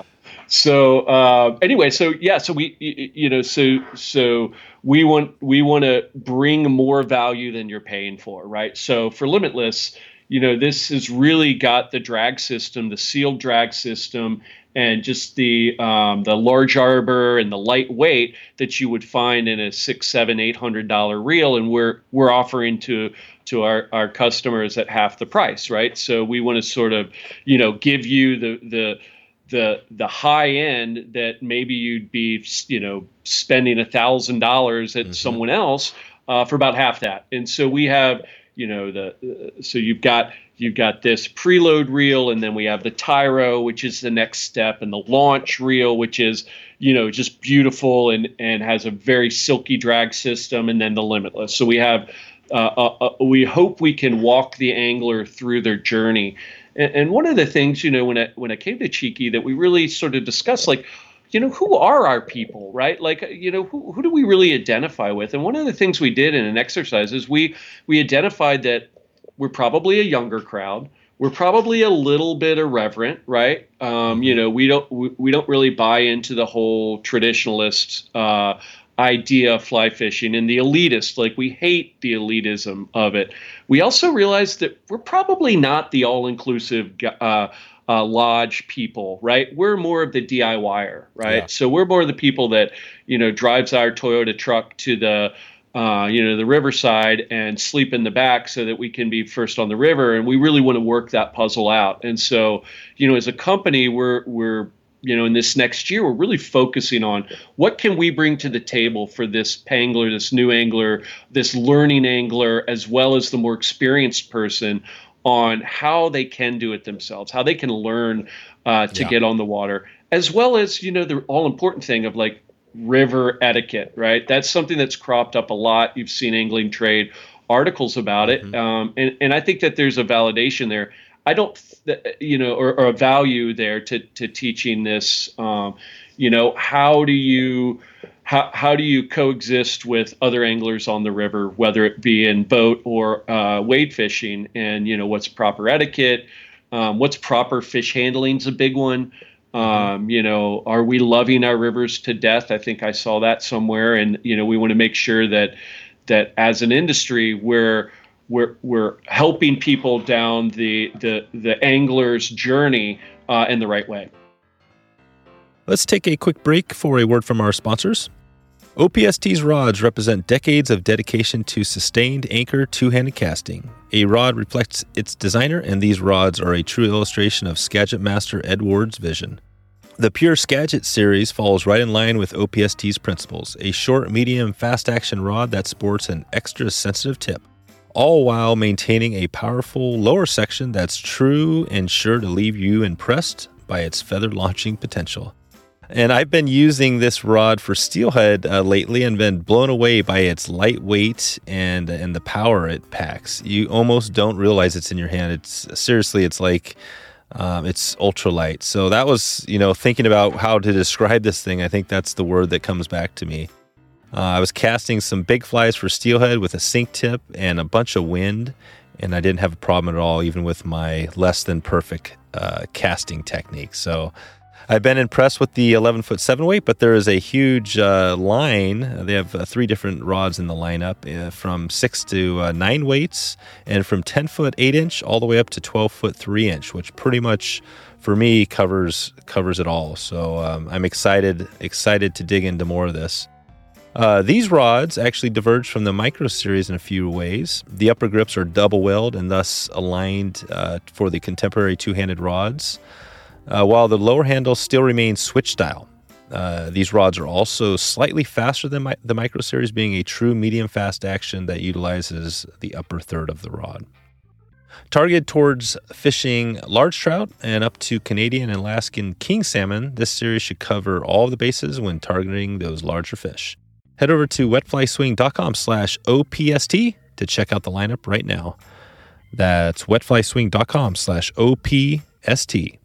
so uh, anyway, so yeah, so we, you know, so so we want we want to bring more value than you're paying for, right? So for Limitless, you know, this has really got the drag system, the sealed drag system, and just the um, the large arbor and the lightweight that you would find in a six, seven, eight hundred dollar reel, and we're we're offering to to our, our customers at half the price, right? So we want to sort of, you know, give you the the the the high end that maybe you'd be, you know, spending a thousand dollars at mm-hmm. someone else uh, for about half that. And so we have, you know, the uh, so you've got you've got this preload reel, and then we have the Tyro, which is the next step, and the launch reel, which is, you know, just beautiful and and has a very silky drag system, and then the Limitless. So we have. Uh, uh, uh, we hope we can walk the angler through their journey. And, and one of the things, you know, when I, when I came to Cheeky that we really sort of discussed, like, you know, who are our people, right? Like, you know, who, who do we really identify with? And one of the things we did in an exercise is we, we identified that we're probably a younger crowd. We're probably a little bit irreverent, right? Um, you know, we don't, we, we don't really buy into the whole traditionalist, uh, idea of fly fishing and the elitist, like we hate the elitism of it. We also realize that we're probably not the all-inclusive uh, uh, lodge people, right? We're more of the DIYer, right? Yeah. So we're more of the people that, you know, drives our Toyota truck to the, uh, you know, the riverside and sleep in the back so that we can be first on the river. And we really want to work that puzzle out. And so, you know, as a company, we're we're you know, in this next year, we're really focusing on what can we bring to the table for this angler, this new angler, this learning angler, as well as the more experienced person on how they can do it themselves, how they can learn uh, to yeah. get on the water, as well as, you know, the all important thing of like river etiquette, right? That's something that's cropped up a lot. You've seen Angling Trade articles about it. Mm-hmm. Um, and, and I think that there's a validation there. I don't, you know, or, or a value there to, to teaching this, um, you know, how do you, how, how do you coexist with other anglers on the river, whether it be in boat or uh, wade fishing, and, you know, what's proper etiquette, um, what's proper fish handling is a big one. Um, you know, are we loving our rivers to death? I think I saw that somewhere. And, you know, we want to make sure that, that as an industry, we're, We're we're helping people down the the the angler's journey uh, in the right way. Let's take a quick break for a word from our sponsors. O P S T's rods represent decades of dedication to sustained anchor two-handed casting. A rod reflects its designer, and these rods are a true illustration of Skagit master Ed Ward's vision. The Pure Skagit series falls right in line with O P S T's principles, a short, medium, fast-action rod that sports an extra sensitive tip, all while maintaining a powerful lower section that's true and sure to leave you impressed by its feather launching potential. And I've been using this rod for steelhead uh, lately and been blown away by its lightweight and and the power it packs. You almost don't realize it's in your hand. It's seriously, it's like um, it's ultralight. So that was, you know, thinking about how to describe this thing. I think that's the word that comes back to me. Uh, I was casting some big flies for steelhead with a sink tip and a bunch of wind, and I didn't have a problem at all, even with my less than perfect uh, casting technique. So I've been impressed with the eleven foot seven weight, but there is a huge uh, line. They have uh, three different rods in the lineup, uh, from six to uh, nine weights, and from ten foot eight inch all the way up to twelve foot three inch, which pretty much for me covers covers it all. So um, I'm excited excited to dig into more of this. Uh, these rods actually diverge from the Micro Series in a few ways. The upper grips are double-welled and thus aligned uh, for the contemporary two-handed rods, uh, while the lower handle still remains switch style. Uh, these rods are also slightly faster than my, the Micro Series, being a true medium fast action that utilizes the upper third of the rod. Targeted towards fishing large trout and up to Canadian and Alaskan king salmon, this series should cover all the bases when targeting those larger fish. Head over to wetflyswing.com slash OPST to check out the lineup right now. That's wetflyswing.com slash OPST.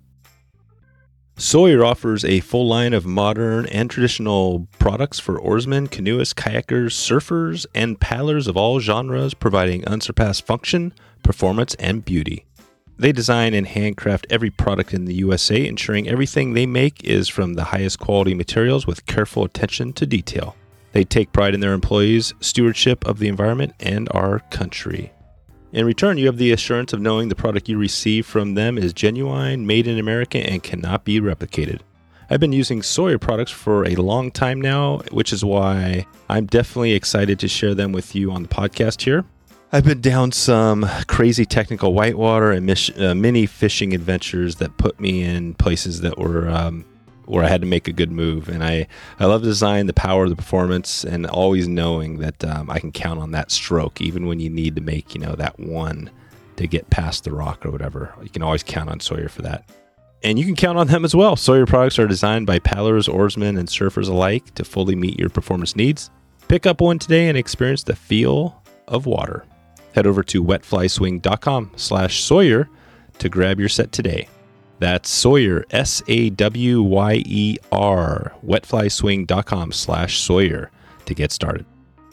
Sawyer offers a full line of modern and traditional products for oarsmen, canoeists, kayakers, surfers, and paddlers of all genres, providing unsurpassed function, performance, and beauty. They design and handcraft every product in the U S A, ensuring everything they make is from the highest quality materials with careful attention to detail. They take pride in their employees' stewardship of the environment and our country. In return, you have the assurance of knowing the product you receive from them is genuine, made in America, and cannot be replicated. I've been using Sawyer products for a long time now, which is why I'm definitely excited to share them with you on the podcast here. I've been down some crazy technical whitewater and mis- uh, mini fishing adventures that put me in places that were um, where I had to make a good move. And I, I love the design, the power, the performance, and always knowing that um, I can count on that stroke, even when you need to make, you know, that one to get past the rock or whatever. You can always count on Sawyer for that. And you can count on them as well. Sawyer products are designed by paddlers, oarsmen, and surfers alike to fully meet your performance needs. Pick up one today and experience the feel of water. Head over to wetflyswing.com slash Sawyer to grab your set today. That's Sawyer, S A W Y E R, wetflyswing.com slash Sawyer to get started.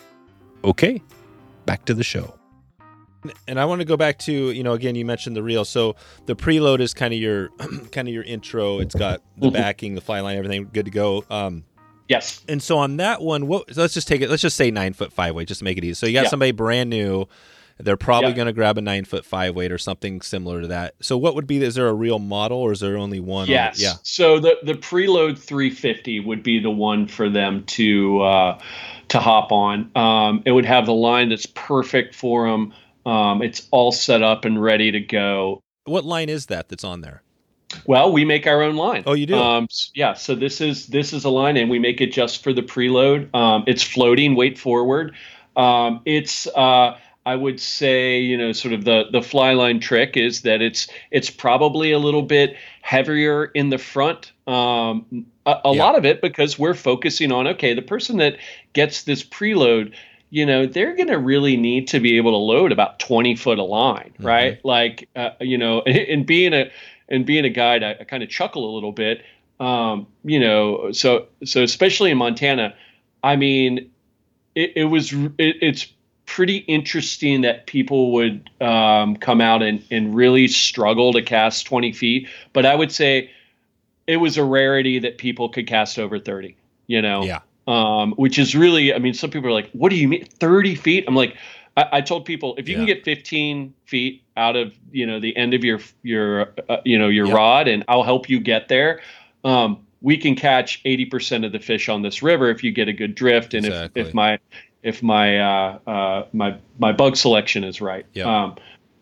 Okay, back to the show. And I want to go back to, you know, again, you mentioned the reel. So the preload is kind of your kind of your intro. It's got the mm-hmm. backing, the fly line, everything good to go. Um, yes. And so on that one, what, so let's just take it. Let's just say nine foot five weight, just to make it easy. So you got yeah. somebody brand new. They're probably yeah. going to grab a nine foot five weight or something similar to that. So what would be, is there a real model or is there only one? Yes. Yeah. So the, the preload three fifty would be the one for them to, uh, to hop on. Um, it would have the line that's perfect for them. Um, it's all set up and ready to go. What line is that that's on there? Well, we make our own line. Oh, you do? Um, yeah. So this is, this is a line and we make it just for the preload. Um, it's floating weight forward. Um, it's, uh, I would say, you know, sort of the, the fly line trick is that it's it's probably a little bit heavier in the front. Um, a a yeah. lot of it because we're focusing on, okay, the person that gets this preload, you know, they're going to really need to be able to load about twenty foot of line, mm-hmm. right? Like, uh, you know, and being a and being a guide, I, I kind of chuckle a little bit, um, you know, so so especially in Montana, I mean, it, it was it, it's. pretty interesting that people would um, come out and, and really struggle to cast twenty feet. But I would say it was a rarity that people could cast over thirty, you know, yeah. um, which is really, I mean, some people are like, what do you mean thirty feet? I'm like, I, I told people if you yeah. can get fifteen feet out of, you know, the end of your, your, uh, you know, your yep. rod, and I'll help you get there. Um, we can catch eighty percent of the fish on this river if you get a good drift. And exactly. if, if my, if my uh, uh, my my bug selection is right. Yep. Um,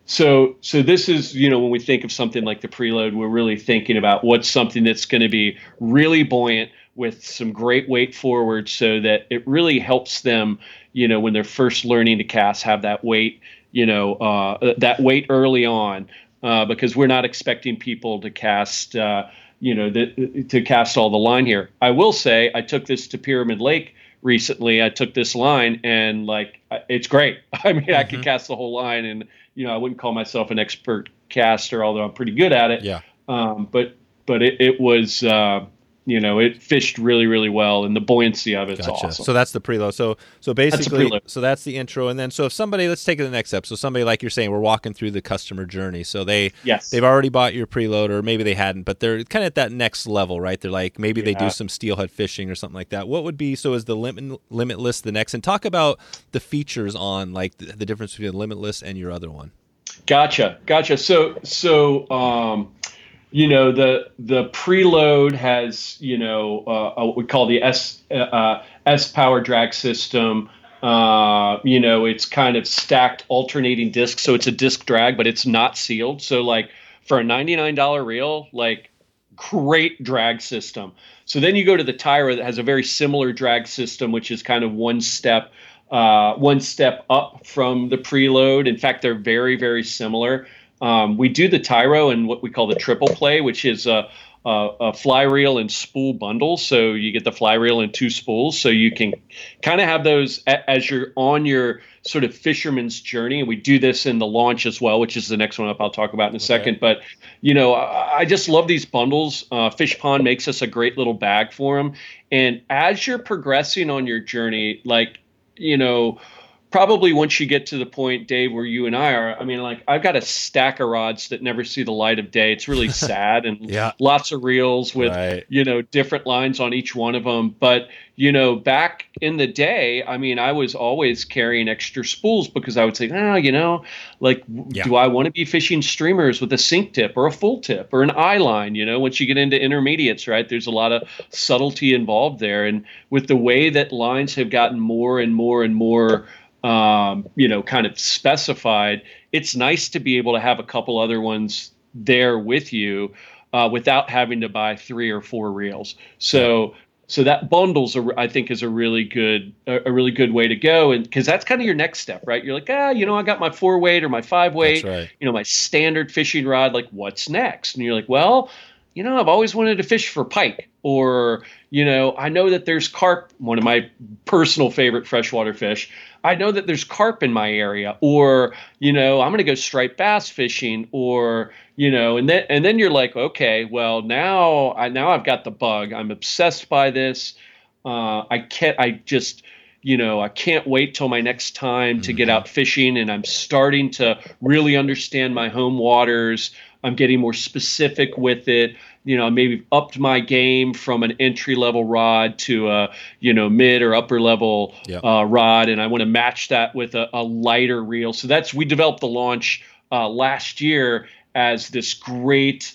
so so this is, you know, when we think of something like the preload, we're really thinking about what's something that's going to be really buoyant with some great weight forward so that it really helps them, you know, when they're first learning to cast, have that weight, you know, uh, that weight early on, uh, because we're not expecting people to cast, uh, you know, the, to cast all the line here. I will say I took this to Pyramid Lake recently. I took this line and like, it's great. I mean, mm-hmm. I could cast the whole line and, you know, I wouldn't call myself an expert caster, although I'm pretty good at it. Yeah. Um, but, but it, it was, uh, you know, it fished really, really well, and the buoyancy of it's gotcha. awesome. So that's the preload. So, so basically, that's so that's the intro. And then, so if somebody, let's take it to the next step. So somebody, like you're saying, we're walking through the customer journey. So they, yes. they've already bought your preload, or maybe they hadn't, but they're kind of at that next level, right? They're like, maybe yeah. they do some steelhead fishing or something like that. What would be, so is the limit, Limitless the next? And talk about the features on like the, the difference between Limitless and your other one. Gotcha. Gotcha. So, so, um, you know, the the preload has, you know, uh, what we call the S uh, S power drag system. Uh, you know, it's kind of stacked alternating discs, so it's a disc drag, but it's not sealed. So, like for a ninety-nine dollar reel, like great drag system. So then you go to the Tyra that has a very similar drag system, which is kind of one step uh, one step up from the preload. In fact, they're very very similar. Um, we do the Tyro and what we call the triple play, which is a, a, a fly reel and spool bundle. So you get the fly reel and two spools, so you can kind of have those a, as you're on your sort of fisherman's journey. And we do this in the launch as well, which is the next one up I'll talk about in a okay. second. But, you know, I, I just love these bundles. Uh, Fish Pond makes us a great little bag for them. And as you're progressing on your journey, like, you know, probably once you get to the point, Dave, where you and I are, I mean, like, I've got a stack of rods that never see the light of day. It's really sad, and yeah. lots of reels with, right. you know, different lines on each one of them. But, you know, back in the day, I mean, I was always carrying extra spools because I would say, oh, you know, like, yeah. do I want to be fishing streamers with a sink tip or a full tip or an eye line? You know, once you get into intermediates, right, there's a lot of subtlety involved there. And with the way that lines have gotten more and more and more um, you know, kind of specified, it's nice to be able to have a couple other ones there with you uh, without having to buy three or four reels. So, so that bundles, are, I think, is a really good, a really good way to go. And because that's kind of your next step, right? You're like, ah, you know, I got my four weight or my five weight, right. you know, my standard fishing rod, like what's next? And you're like, well, you know, I've always wanted to fish for pike, or, you know, I know that there's carp, one of my personal favorite freshwater fish. I know that there's carp in my area, or, you know, I'm going to go striped bass fishing, or, you know, and then, and then you're like, okay, well, now I, now I've got the bug. I'm obsessed by this. Uh, I can't, I just, you know, I can't wait till my next time mm-hmm. to get out fishing, and I'm starting to really understand my home waters. I'm getting more specific with it. You know, maybe upped my game from an entry level rod to a, you know, mid or upper level yep. uh, rod. And I want to match that with a, a lighter reel. So that's, we developed the launch uh, last year as this great,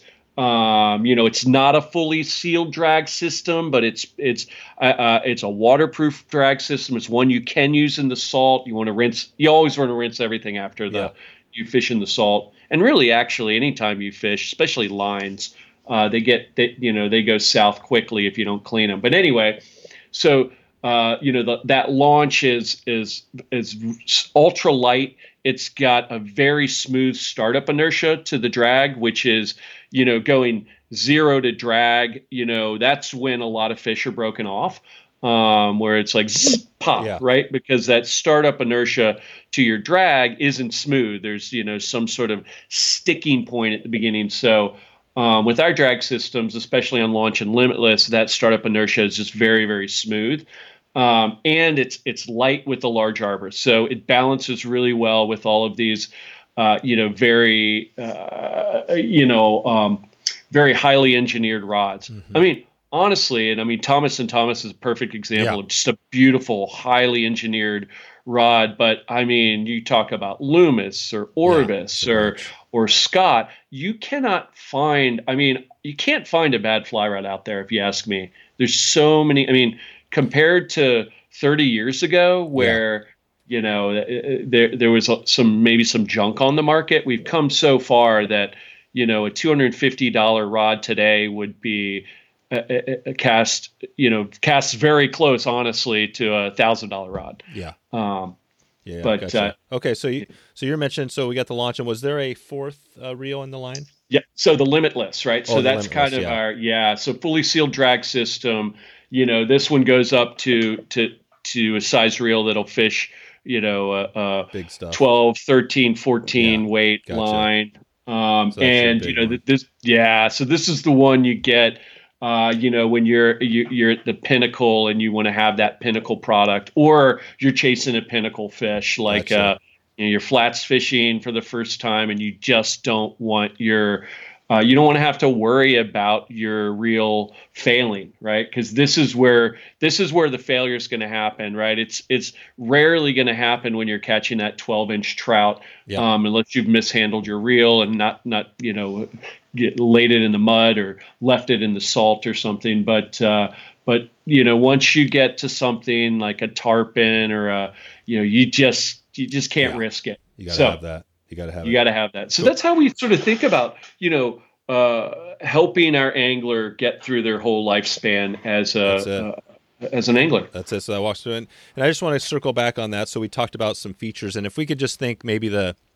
um, you know, it's not a fully sealed drag system, but it's, it's, uh, uh, it's a waterproof drag system. It's one you can use in the salt. You want to rinse, you always want to rinse everything after the, yeah. you fish in the salt. And really, actually, anytime you fish, especially lines, uh, they get, they, you know, they go south quickly if you don't clean them. But anyway, so, uh, you know, the, that launch is, is, is ultra light. It's got a very smooth startup inertia to the drag, which is, you know, going zero to drag, you know, that's when a lot of fish are broken off. Um, where it's like zzz, pop, yeah. right? Because that startup inertia to your drag isn't smooth. There's, you know, some sort of sticking point at the beginning. So um, with our drag systems, especially on launch and limitless, that startup inertia is just very, very smooth. Um, and it's it's light with the large arbor. So it balances really well with all of these, uh, you know, very, uh, you know, um, very highly engineered rods. Mm-hmm. I mean, honestly, and I mean, Thomas and Thomas is a perfect example yeah. of just a beautiful, highly engineered rod. But I mean, you talk about Loomis or Orvis yeah, or or Scott, you cannot find, I mean, you can't find a bad fly rod out there, if you ask me. There's so many, I mean, compared to thirty years ago where, yeah. you know, there there was some, maybe some junk on the market, we've come so far that, you know, a two hundred fifty dollars rod today would be A, a cast, you know, casts very close, honestly, to a thousand dollar rod. Yeah. Um, yeah. But gotcha. uh, okay, so you so you're mentioning so we got the launch, and was there a fourth uh, reel in the line? Yeah. So the limitless, right? Oh, so that's kind of yeah. our yeah. So fully sealed drag system. You know, this one goes up to to to a size reel that'll fish, you know, uh, uh big stuff, twelve, thirteen, fourteen yeah. weight gotcha. line. Um, so and you know, one. this yeah. So this is the one you get. Uh, you know, when you're you, you're at the pinnacle and you want to have that pinnacle product, or you're chasing a pinnacle fish, like gotcha. uh, you know, you're flats fishing for the first time, and you just don't want your uh, you don't want to have to worry about your reel failing, right? Because this is where this is where the failure is going to happen, right? It's it's rarely going to happen when you're catching that twelve inch trout, yep. um, unless you've mishandled your reel and not not you know. Get laid it in the mud or left it in the salt or something. But, uh, but, you know, once you get to something like a tarpon or a, you know, you just, you just can't yeah. risk it. You gotta so, have that. You gotta have you it. gotta have that. So cool. that's how we sort of think about, you know, uh, helping our angler get through their whole lifespan as a, uh, as an angler. That's it. So I walked through it. And I just want to circle back on that. So we talked about some features, and if we could just think maybe the,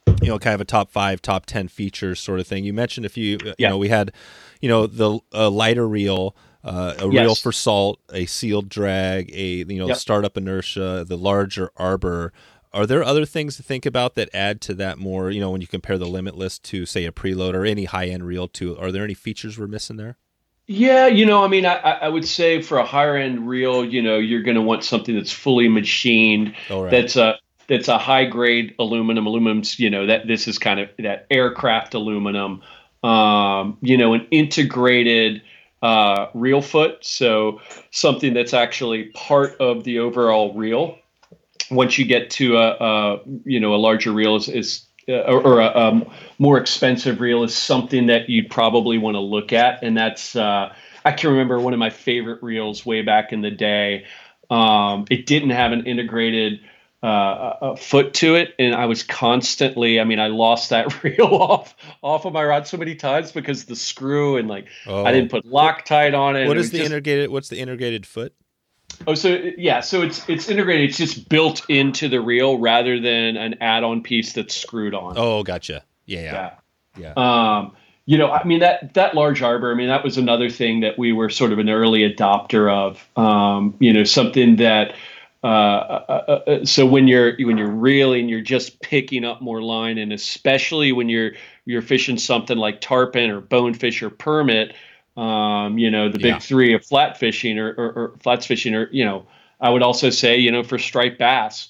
you know, kind of a top five, top ten features sort of thing. You mentioned a few, you Yeah. know, we had, you know, the uh, lighter reel, uh, a Yes. reel for salt, a sealed drag, a, you know, Yep. startup inertia, the larger arbor. Are there other things to think about that add to that more, you know, when you compare the Limitless to, say, a preload or any high-end reel to, are there any features we're missing there? Yeah, you know, I mean, I, I would say for a higher end reel, you know, you're going to want something that's fully machined. Oh, right. That's a that's a high grade aluminum. Aluminum's, you know, that this is kind of that aircraft aluminum. Um, you know, an integrated uh, reel foot, so something that's actually part of the overall reel. Once you get to a, a you know a larger reel is, is uh, or, or a, a more expensive reel is something that you'd probably want to look at, and that's uh, I can remember one of my favorite reels way back in the day. Um, it didn't have an integrated uh, a foot to it, and I was constantly. I mean, I lost that reel off off of my rod so many times because the screw and like Oh. I didn't put Loctite on it. What It is was the just- integrated, what's the integrated foot? Oh, so yeah, so it's it's integrated. It's just built into the reel rather than an add-on piece that's screwed on. Oh, gotcha. Yeah, yeah. yeah. Yeah. Um, you know, I mean that that large arbor. I mean, that was another thing that we were sort of an early adopter of. Um, you know, something that. Uh, uh, uh, so when you're when you're reeling, you're just picking up more line, and especially when you're you're fishing something like tarpon or bonefish or permit. Um, you know, the big Yeah. three of flat fishing or, or, or flats fishing, or, you know, I would also say, you know, for striped bass,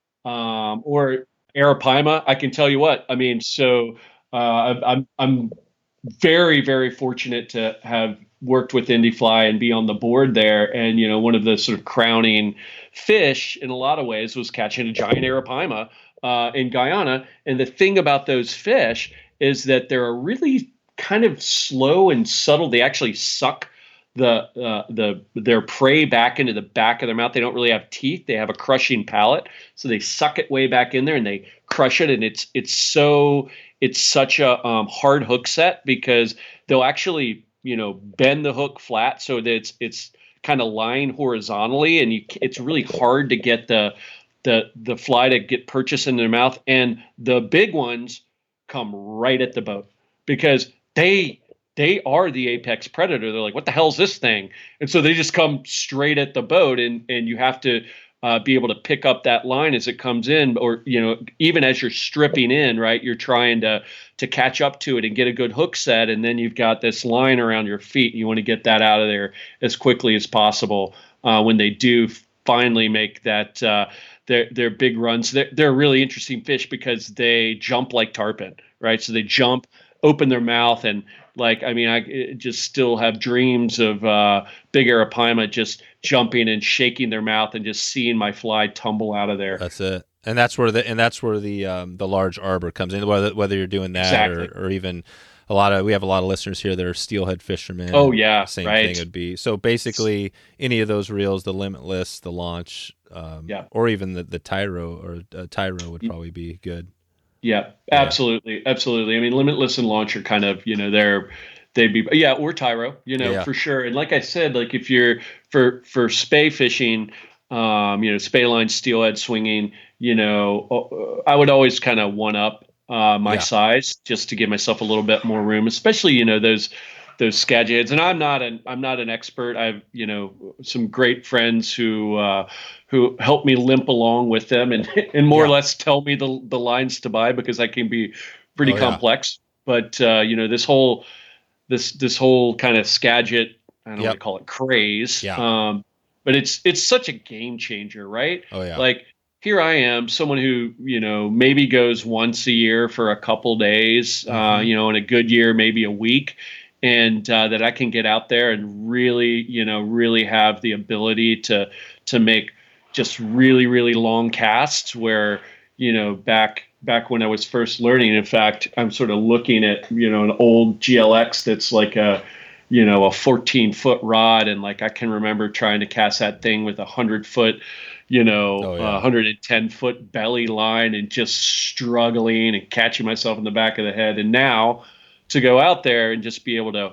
um, or arapaima. I can tell you what, I mean, so, uh, I'm, I'm very, very fortunate to have worked with IndieFly and be on the board there. And, you know, one of the sort of crowning fish in a lot of ways was catching a giant arapaima, uh, in Guyana. And the thing about those fish is that they're a really kind of slow and subtle. They actually suck the uh, the their prey back into the back of their mouth. They don't really have teeth. They have a crushing palate, so they suck it way back in there and they crush it. And it's it's so it's such a um, hard hook set because they'll actually you know bend the hook flat so that it's it's kind of lying horizontally, and you it's really hard to get the the the fly to get purchased in their mouth. And the big ones come right at the boat because they they are the apex predator. They're like, what the hell is this thing? And so they just come straight at the boat, and and you have to uh, be able to pick up that line as it comes in, or you know, even as you're stripping in, right? You're trying to to catch up to it and get a good hook set, and then you've got this line around your feet. And you want to get that out of there as quickly as possible uh, when they do finally make that. Uh, their their big runs. They're, they're a really interesting fish because they jump like tarpon, right? So they jump, open their mouth, and like, I mean, I just still have dreams of uh, big arapaima just jumping and shaking their mouth and just seeing my fly tumble out of there. That's it. And that's where the and that's where the um, the large arbor comes in. Whether whether you're doing that Exactly. or, or even a lot of we have a lot of listeners here that are steelhead fishermen. Oh, yeah, same right. thing would be. So basically, any of those reels, the Limitless, the Launch, um, Yeah. or even the the Tyro or uh, Tyro would probably be good. Yeah, absolutely, absolutely. I mean, Limitless and Launch are kind of, you know, they're they'd be yeah, or Tyro, you know, Yeah. for sure. And like I said, like if you're for for spay fishing, um, you know, spay line, steelhead swinging, you know, uh, I would always kind of one up uh, my Yeah. size just to give myself a little bit more room, especially you know those those scad heads. And I'm not an I'm not an expert. I've you know some great friends who uh, who help me limp along with them and and more or Yeah. less tell me the the lines to buy because I can be pretty Oh, yeah. complex. But uh, you know this whole this this whole kind of Skagit, I don't Yep. want to call it craze. Yeah. Um, but it's it's such a game changer, right? Oh yeah. Like here I am, someone who you know maybe goes once a year for a couple days, uh, Mhm. you know, in a good year maybe a week, and uh, that I can get out there and really you know really have the ability to to make just really really long casts where you know back back when I was first learning. In fact, I'm sort of looking at you know an old G L X that's like a you know a fourteen foot rod, and like I can remember trying to cast that thing with a hundred foot you know Oh, yeah. uh, one hundred ten foot belly line and just struggling and catching myself in the back of the head. And now to go out there and just be able to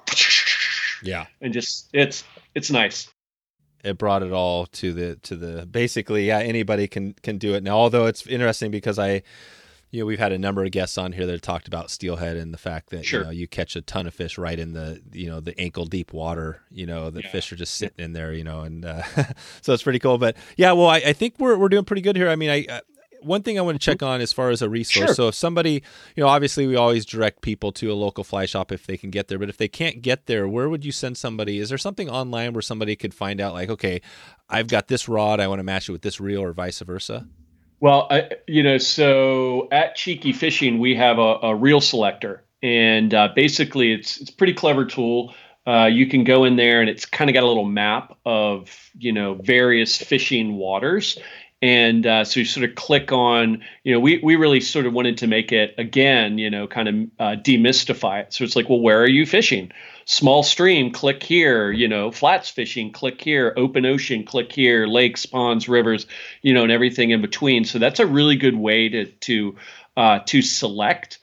yeah. and just it's it's nice. It brought it all to the to the basically yeah anybody can can do it now. Although it's interesting because I You know, we've had a number of guests on here that have talked about steelhead and the fact that Sure. you know you catch a ton of fish right in the you know the ankle deep water. You know, the Yeah. fish are just sitting in there. You know, and uh, so it's pretty cool. But yeah, well, I, I think we're we're doing pretty good here. I mean, I. Uh, one thing I want to check on as far as a resource. Sure. So if somebody, you know, obviously we always direct people to a local fly shop if they can get there. But if they can't get there, where would you send somebody? Is there something online where somebody could find out, like, okay, I've got this rod, I want to match it with this reel, or vice versa? Well, I, you know, so at Cheeky Fishing, we have a, a reel selector, and uh, basically it's it's a pretty clever tool. Uh, you can go in there, and it's kind of got a little map of, you know, various fishing waters. And uh, so you sort of click on, you know, we, we really sort of wanted to make it, again, you know, kind of uh, demystify it. So it's like, well, where are you fishing? Small stream, click here, you know, flats fishing, click here, open ocean, click here, lakes, ponds, rivers, you know, and everything in between. So that's a really good way to, to, uh, to select,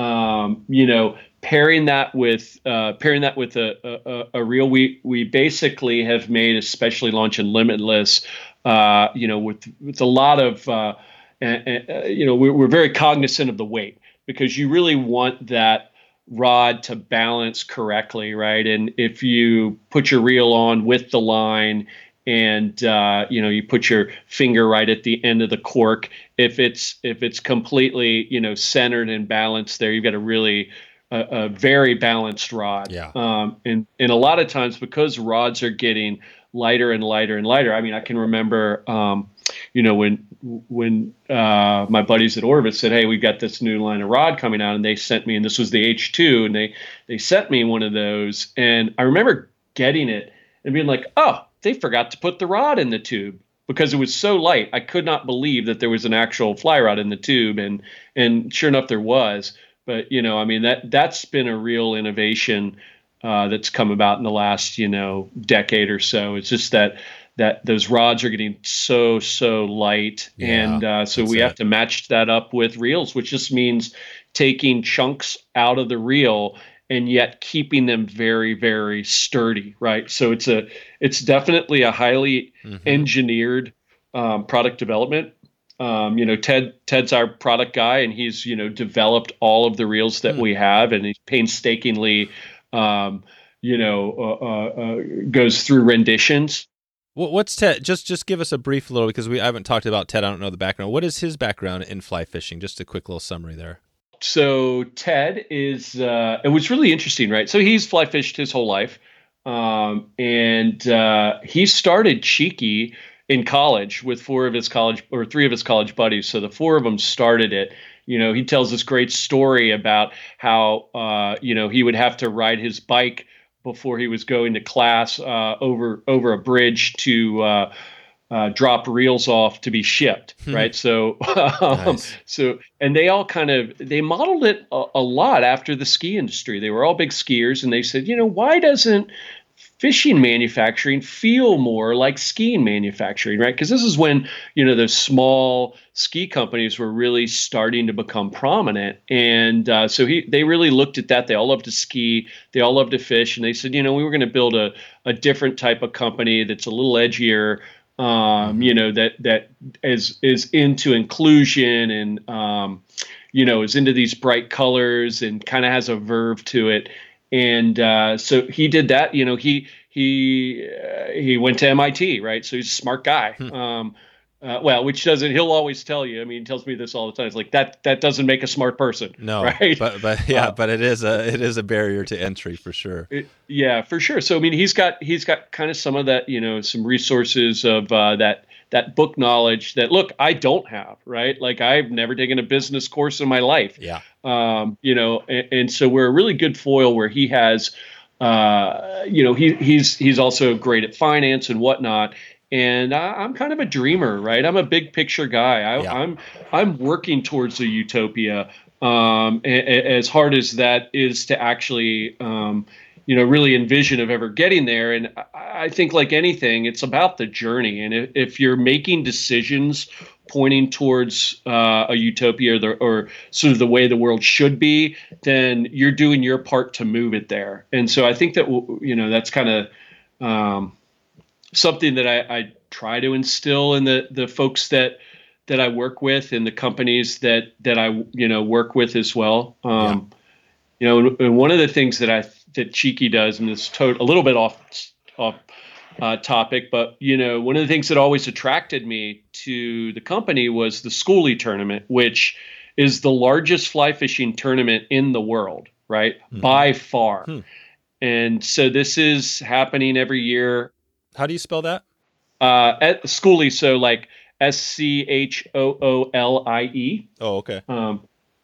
um, you know, pairing that with, uh, pairing that with a, a, a reel. We, we basically have made, especially Launch and Limitless, Uh, you know, with with a lot of, uh, uh, uh, you know, we're, we're very cognizant of the weight, because you really want that rod to balance correctly, right? And if you put your reel on with the line, and uh, you know, you put your finger right at the end of the cork, if it's if it's completely, you know, centered and balanced there, you've got a really a, a very balanced rod. Yeah. Um, and and a lot of times, because rods are getting lighter and lighter and lighter. I mean, I can remember, um, you know, when when uh, my buddies at Orvis said, "Hey, we've got this new line of rod coming out," and they sent me, and this was the H two, and they they sent me one of those, and I remember getting it and being like, "Oh, they forgot to put the rod in the tube," because it was so light. I could not believe that there was an actual fly rod in the tube, and and sure enough, there was. But you know, I mean, that that's been a real innovation Uh, that's come about in the last, you know, decade or so. It's just that that those rods are getting so so light, Yeah, and uh, so that's we it. have to match that up with reels, which just means taking chunks out of the reel and yet keeping them very very sturdy, right? So it's a it's definitely a highly Mhm. engineered um, product development. Um, you know, Ted Ted's our product guy, and he's, you know, developed all of the reels that Hmm. we have, and he's painstakingly um, you know, uh, uh, uh, goes through renditions. What, what's Ted? Just just give us a brief little, because we I haven't talked about Ted. I don't know the background. What is his background in fly fishing? Just a quick little summary there. So Ted is, uh, it was really interesting, right? So he's fly fished his whole life. Um, and uh, he started Cheeky in college with four of his college or three of his college buddies. So the four of them started it. You know, he tells this great story about how, uh, you know, he would have to ride his bike before he was going to class uh, over over a bridge to uh, uh, drop reels off to be shipped, Hmm. right? So, um, Nice. so, and they all kind of they modeled it a, a lot after the ski industry. They were all big skiers, and they said, you know, why doesn't fishing manufacturing feel more like skiing manufacturing, right? Because this is when, you know, those small ski companies were really starting to become prominent. And uh, so he, they really looked at that. They all love to ski. They all love to fish. And they said, you know, we were going to build a, a different type of company that's a little edgier, um, you know, that, that is, is into inclusion and, um, you know, is into these bright colors and kind of has a verve to it. And uh, so he did that. You know, he he uh, he went to M I T, right? So he's a smart guy. Hmm. Um, uh, well, which doesn't. He'll always tell you. I mean, he tells me this all the time. It's like that. That doesn't make a smart person. No, right? but but yeah, Uh, but it is a it is a barrier to entry for sure. It, yeah, for sure. So I mean, he's got he's got kind of some of that. You know, some resources of uh, that that book knowledge that look I don't have. Right? Like I've never taken a business course in my life. Yeah. Um, you know, and, and so we're a really good foil where he has, uh, you know, he he's he's also great at finance and whatnot. And I, I'm kind of a dreamer, right? I'm a big picture guy. I, Yeah. I'm I'm working towards a utopia. Um, a, a- as hard as that is to actually, um, you know, really envision of ever getting there. And I, I think, like anything, it's about the journey. And if, if you're making decisions pointing towards uh, a utopia or, the, or sort of the way the world should be, then you're doing your part to move it there. And so I think that, you know, that's kind of um, something that I, I try to instill in the, the folks that that I work with and the companies that that I you know work with as well. Um, yeah. You know, and, and one of the things that I that Cheeky does, and it's to- a little bit off off uh, topic, but you know, one of the things that always attracted me to the company was the Schoolie tournament, which is the largest fly fishing tournament in the world, right? Mm-hmm. By far. Hmm. And so this is happening every year. How do you spell that? Uh, at Schoolie, so like S C H O O L I E. Oh, okay. Um,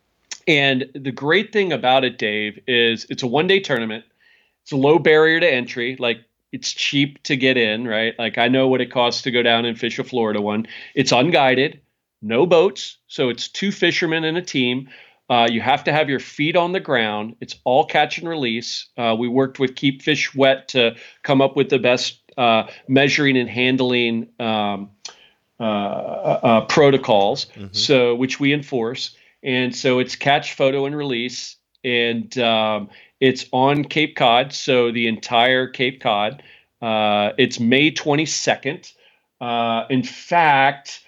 and the great thing about it, Dave, is it's a one-day tournament. It's a low barrier to entry. Like, it's cheap to get in, right? Like, I know what it costs to go down and fish a Florida one. It's unguided, no boats. So it's two fishermen and a team. Uh, you have to have your feet on the ground. It's all catch and release. Uh, we worked with Keep Fish Wet to come up with the best uh, measuring and handling um, uh, uh, protocols, mm-hmm. so which we enforce. And so it's catch, photo, and release. And um, it's on Cape Cod, so the entire Cape Cod. Uh, it's May twenty-second. Uh, in fact,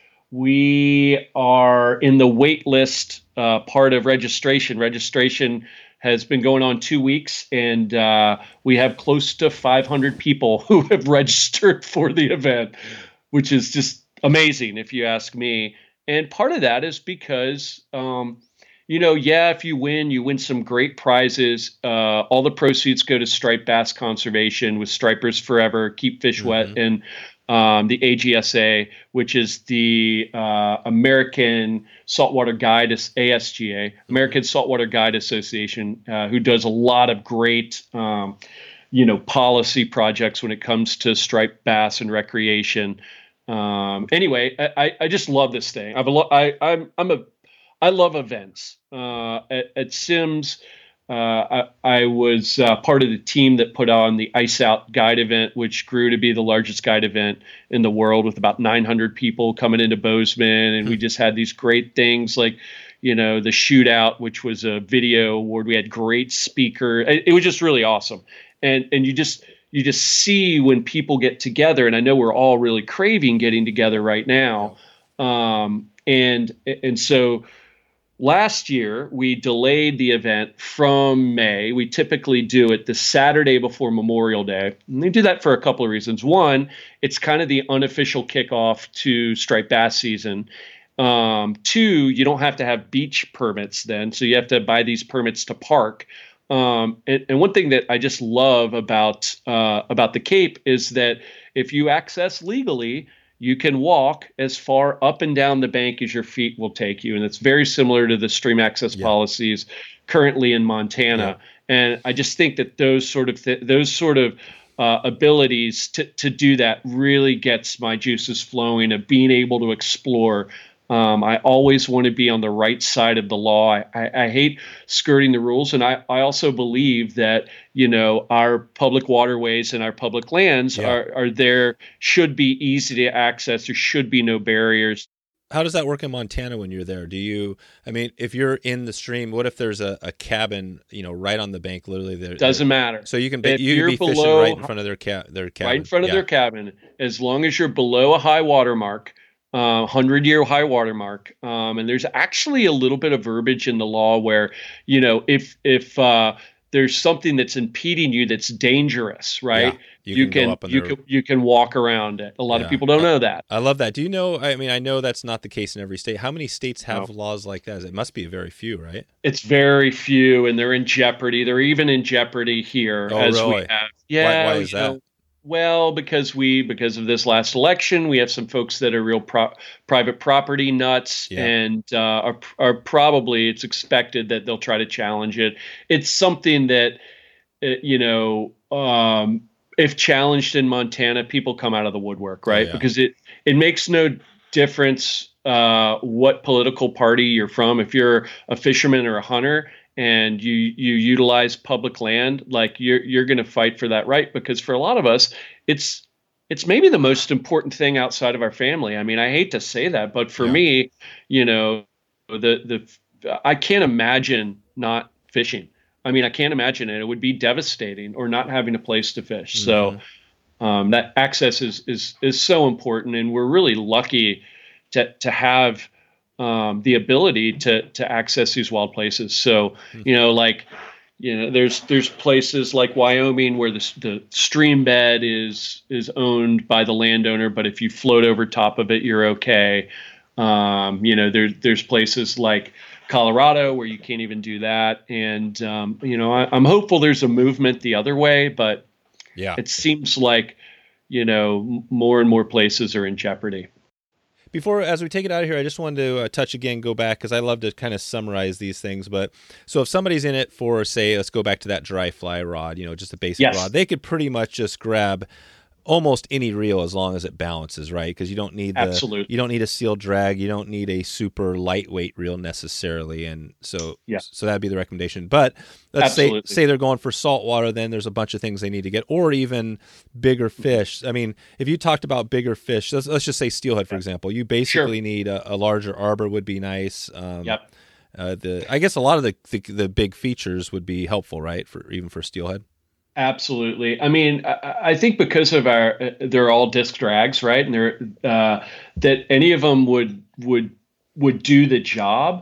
we are in the wait list uh, part of registration. Registration has been going on two weeks, and uh, we have close to five hundred people who have registered for the event, which is just amazing if you ask me. And part of that is because, um, you know, yeah, if you win, you win some great prizes. Uh, all the proceeds go to striped bass conservation with Stripers Forever, Keep Fish mm-hmm. Wet, and um, the A G S A, which is the uh, American Saltwater Guide, A S G A, American Saltwater Guide Association, uh, who does a lot of great, um, you know, policy projects when it comes to striped bass and recreation. Um, anyway, I, I just love this thing. I've a lo- I, I'm, I'm a, I love events. Uh, at, at Sims, uh, I, I was uh, part of the team that put on the Ice Out Guide event, which grew to be the largest guide event in the world with about nine hundred people coming into Bozeman. And we just had these great things like, you know, the Shootout, which was a video award. We had great speaker. It, it was just really awesome. And, and you just, you just see when people get together, and I know we're all really craving getting together right now. Um, and, and so last year we delayed the event from May. We typically do it the Saturday before Memorial Day. And they do that for a couple of reasons. One, it's kind of the unofficial kickoff to striped bass season. Um, two, you don't have to have beach permits then. So you have to buy these permits to park. Um, and, and one thing that I just love about uh, about the Cape is that if you access legally, you can walk as far up and down the bank as your feet will take you. And it's very similar to the stream access yeah. policies currently in Montana. Yeah. And I just think that those sort of th- those sort of uh, abilities to, to do that really gets my juices flowing of being able to explore. Um, I always want to be on the right side of the law. I, I, I hate skirting the rules. And I, I also believe that, you know, our public waterways and our public lands yeah. are, are there, should be easy to access. There should be no barriers. How does that work in Montana when you're there? Do you, I mean, if you're in the stream, what if there's a, a cabin, you know, right on the bank, literally there? Doesn't matter. So you can be, you can be below, fishing right in front of their, ca- their cabin. Right in front of yeah. their cabin. As long as you're below a high water mark, Uh, hundred-year high water mark. Um, and there's actually a little bit of verbiage in the law where, you know, if if uh, there's something that's impeding you that's dangerous, right? Yeah, you, you can, can you their... can you can walk around it. A lot yeah. of people don't know that. I love that. Do you know? I mean, I know that's not the case in every state. How many states have no. laws like that? It must be very few, right? It's very few, and they're in jeopardy. They're even in jeopardy here oh, as really? we have. Yeah. Why, why is that? Know, Well, because we, because of this last election, we have some folks that are real pro- private property nuts, yeah. and uh, are, are probably, it's expected that they'll try to challenge it. It's something that, uh, you know, um, if challenged in Montana, people come out of the woodwork, right? Oh, yeah. Because it, it makes no difference uh, what political party you're from. If you're a fisherman or a hunter, and you you utilize public land, like you're you're going to fight for that right, because for a lot of us, it's it's maybe the most important thing outside of our family. I mean, I hate to say that, but for yeah. me, you know, the the I can't imagine not fishing. I mean, I can't imagine it. It would be devastating, or not having a place to fish. Mm-hmm. So um, that access is is is so important, and we're really lucky to to have um, the ability to to access these wild places. So you know, like you know, there's there's places like Wyoming where the the stream bed is is owned by the landowner, but if you float over top of it, you're okay. Um, you know, there's there's places like Colorado where you can't even do that, and um, you know, I, I'm hopeful there's a movement the other way, but yeah, it seems like you know more and more places are in jeopardy. Before, as we take it out of here, I just wanted to uh, touch again, go back, because I love to kind of summarize these things. But so if somebody's in it for, say, let's go back to that dry fly rod, you know, just a basic yes. rod, they could pretty much just grab almost any reel as long as it balances, right? Because you don't need the, Absolutely. you don't need a seal drag, you don't need a super lightweight reel necessarily, and so yeah. so that'd be the recommendation. But let's Absolutely. say say they're going for saltwater, then there's a bunch of things they need to get, or even bigger fish. I mean, if you talked about bigger fish, let's, let's just say steelhead, for yeah. example, you basically sure. need a, a larger arbor would be nice. Um, yep. Uh, the I guess a lot of the, the the big features would be helpful, right? For even for steelhead. Absolutely. I mean, I, I think because of our, uh, they're all disc drags, right? And they're uh, that any of them would would would do the job.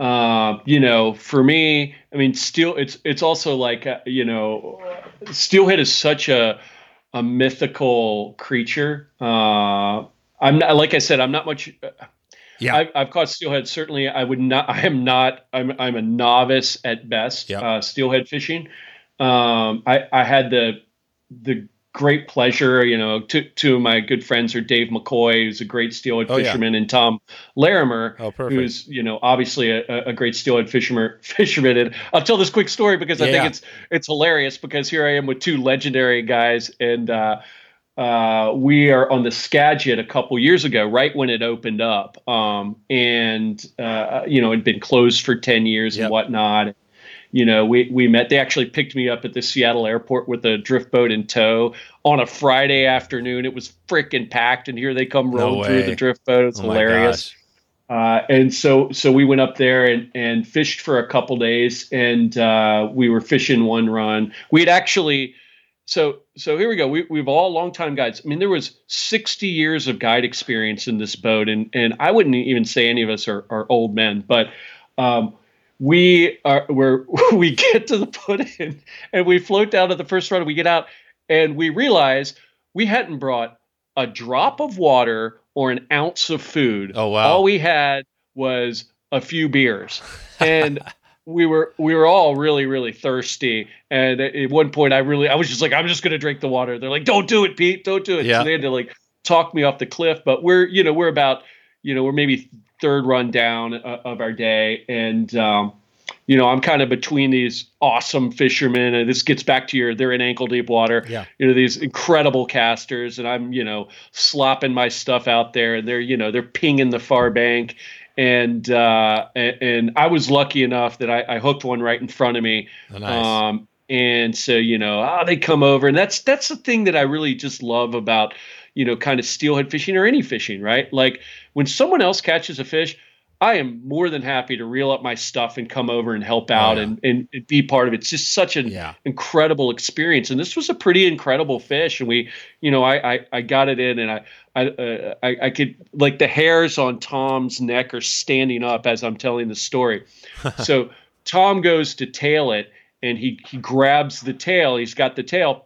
Uh, you know, for me, I mean, steel. It's it's also like uh, you know, steelhead is such a a mythical creature. Uh, I'm not, like I said, I'm not much. Uh, Yeah, I've, I've caught steelhead. Certainly, I would not. I am not. I'm I'm a novice at best. Yep. Uh, steelhead fishing. Um, I, I had the the great pleasure, you know, two, two of my good friends are Dave McCoy, who's a great steelhead oh, fisherman, yeah. and Tom Larimer, oh, who's, you know, obviously a, a great steelhead fisherman. fisherman. And I'll tell this quick story because I yeah, think yeah. it's it's hilarious because here I am with two legendary guys, and uh, uh, we are on the Skagit a couple years ago, right when it opened up, um, and uh, you know, it'd been closed for ten years yep. and whatnot. You know, we, we met, they actually picked me up at the Seattle airport with a drift boat in tow on a Friday afternoon. It was freaking packed, and here they come rolling no through the drift boat. It's oh hilarious. Uh, and so, so we went up there and, and fished for a couple days, and uh, we were fishing one run. We'd actually, so, so here we go. We, we've all longtime guides. I mean, there was sixty years of guide experience in this boat, and, and I wouldn't even say any of us are, are old men, but, um, we are where we get to the put-in and we float down to the first run and we get out and we realize we hadn't brought a drop of water or an ounce of food. Oh, wow. All we had was a few beers. And we were we were all really, really thirsty. And at one point I really I was just like, I'm just gonna drink the water. They're like, don't do it, Pete, don't do it. Yeah. So they had to like talk me off the cliff. But we're, you know, we're about, you know, we're maybe third run down uh, of our day. And, um, you know, I'm kind of between these awesome fishermen, and this gets back to your, they're in ankle deep water, yeah. you know, these incredible casters, and I'm, you know, slopping my stuff out there, and they're, you know, they're pinging the far bank. And, uh, and, and I was lucky enough that I, I hooked one right in front of me. Oh, nice. Um, and so, you know, oh, they come over, and that's, that's the thing that I really just love about, you know, kind of steelhead fishing or any fishing, right? Like when someone else catches a fish, I am more than happy to reel up my stuff and come over and help out oh, yeah. and, and, and be part of it. It's just such an yeah. incredible experience. And this was a pretty incredible fish. And we, you know, I, I, I got it in, and I, I, uh, I, I could, like, the hairs on Tom's neck are standing up as I'm telling the story. So Tom goes to tail it, and he, he grabs the tail. He's got the tail,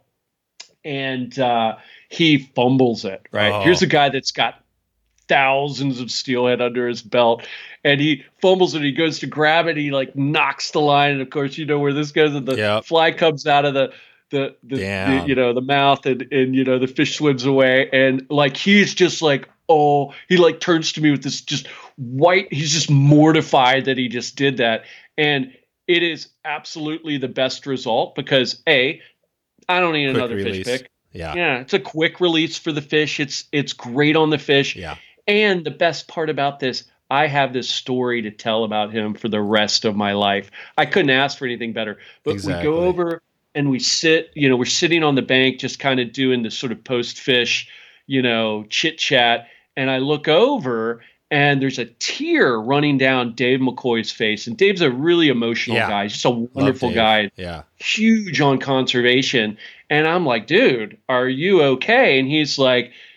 and, uh, he fumbles it, right? Oh. Here's a guy that's got thousands of steelhead under his belt, and he fumbles it. He goes to grab it. He like knocks the line. And of course, you know where this goes, and the yep. fly comes out of the, the, the, the, you know, the mouth, and, and, you know, the fish swims away. And like, he's just like, oh, he like turns to me with this just white, he's just mortified that he just did that. And it is absolutely the best result because A, I don't need Quick another release. fish pick. Yeah. Yeah. It's a quick release for the fish. It's, it's great on the fish. Yeah. And the best part about this, I have this story to tell about him for the rest of my life. I couldn't ask for anything better. But exactly. we go over and we sit, you know, we're sitting on the bank, just kind of doing the sort of post fish, you know, chit chat. And I look over and there's a tear running down Dave McCoy's face. And Dave's a really emotional yeah. guy. He's just a wonderful guy. Yeah. Huge on conservation. And I'm like, dude, are you okay? And he's like,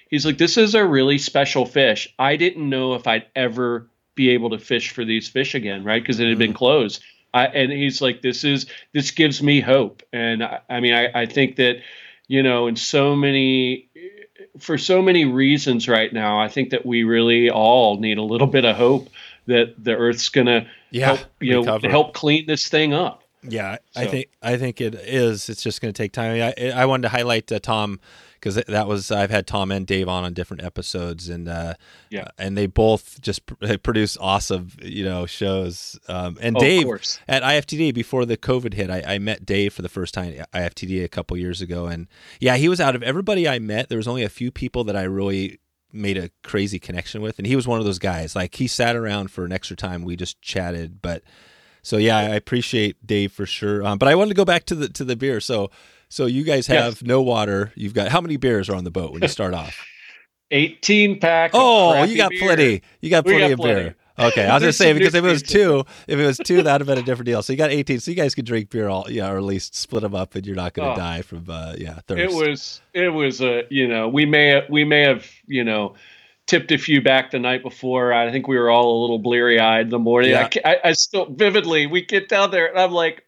he's like, this is a really special fish. I didn't know if I'd ever be able to fish for these fish again, right? Because it had been closed. I, and he's like, this is this gives me hope. And I, I mean, I, I think that, you know, in so many, for so many reasons right now, I think that we really all need a little bit of hope that the Earth's going to yeah, help, you recover. know, help clean this thing up. Yeah, So. I think I think it is. It's just going to take time. I, I wanted to highlight uh, Tom because that was I've had Tom and Dave on on different episodes, and uh, Yeah. uh, and they both just pr- produce awesome you know shows. Um, and Oh, of Dave course. at I F T D before the COVID hit, I, I met Dave for the first time at I F T D a couple years ago, and yeah, he was out of everybody I met. There was only a few people that I really made a crazy connection with, and he was one of those guys. Like he sat around for an extra time. We just chatted, but. So yeah, I appreciate Dave for sure. Um, but I wanted to go back to the to the beer. So so you guys have Yes. no water. You've got how many beers are on the boat when you start off? eighteen pack. of Oh, crappy you got beer. plenty. You got We plenty got of plenty. beer. Okay, I was gonna There's say some because if it was new two, if it was two, that'd have been a different deal. So you got eighteen. So you guys could drink beer all, yeah, or at least split them up, and you're not gonna Oh. die from uh, yeah thirst. It was it was a you know we may we may have you know tipped a few back the night before. I think we were all a little bleary eyed in the morning. Yeah. I, ca- I, I still vividly we get down there and I'm like,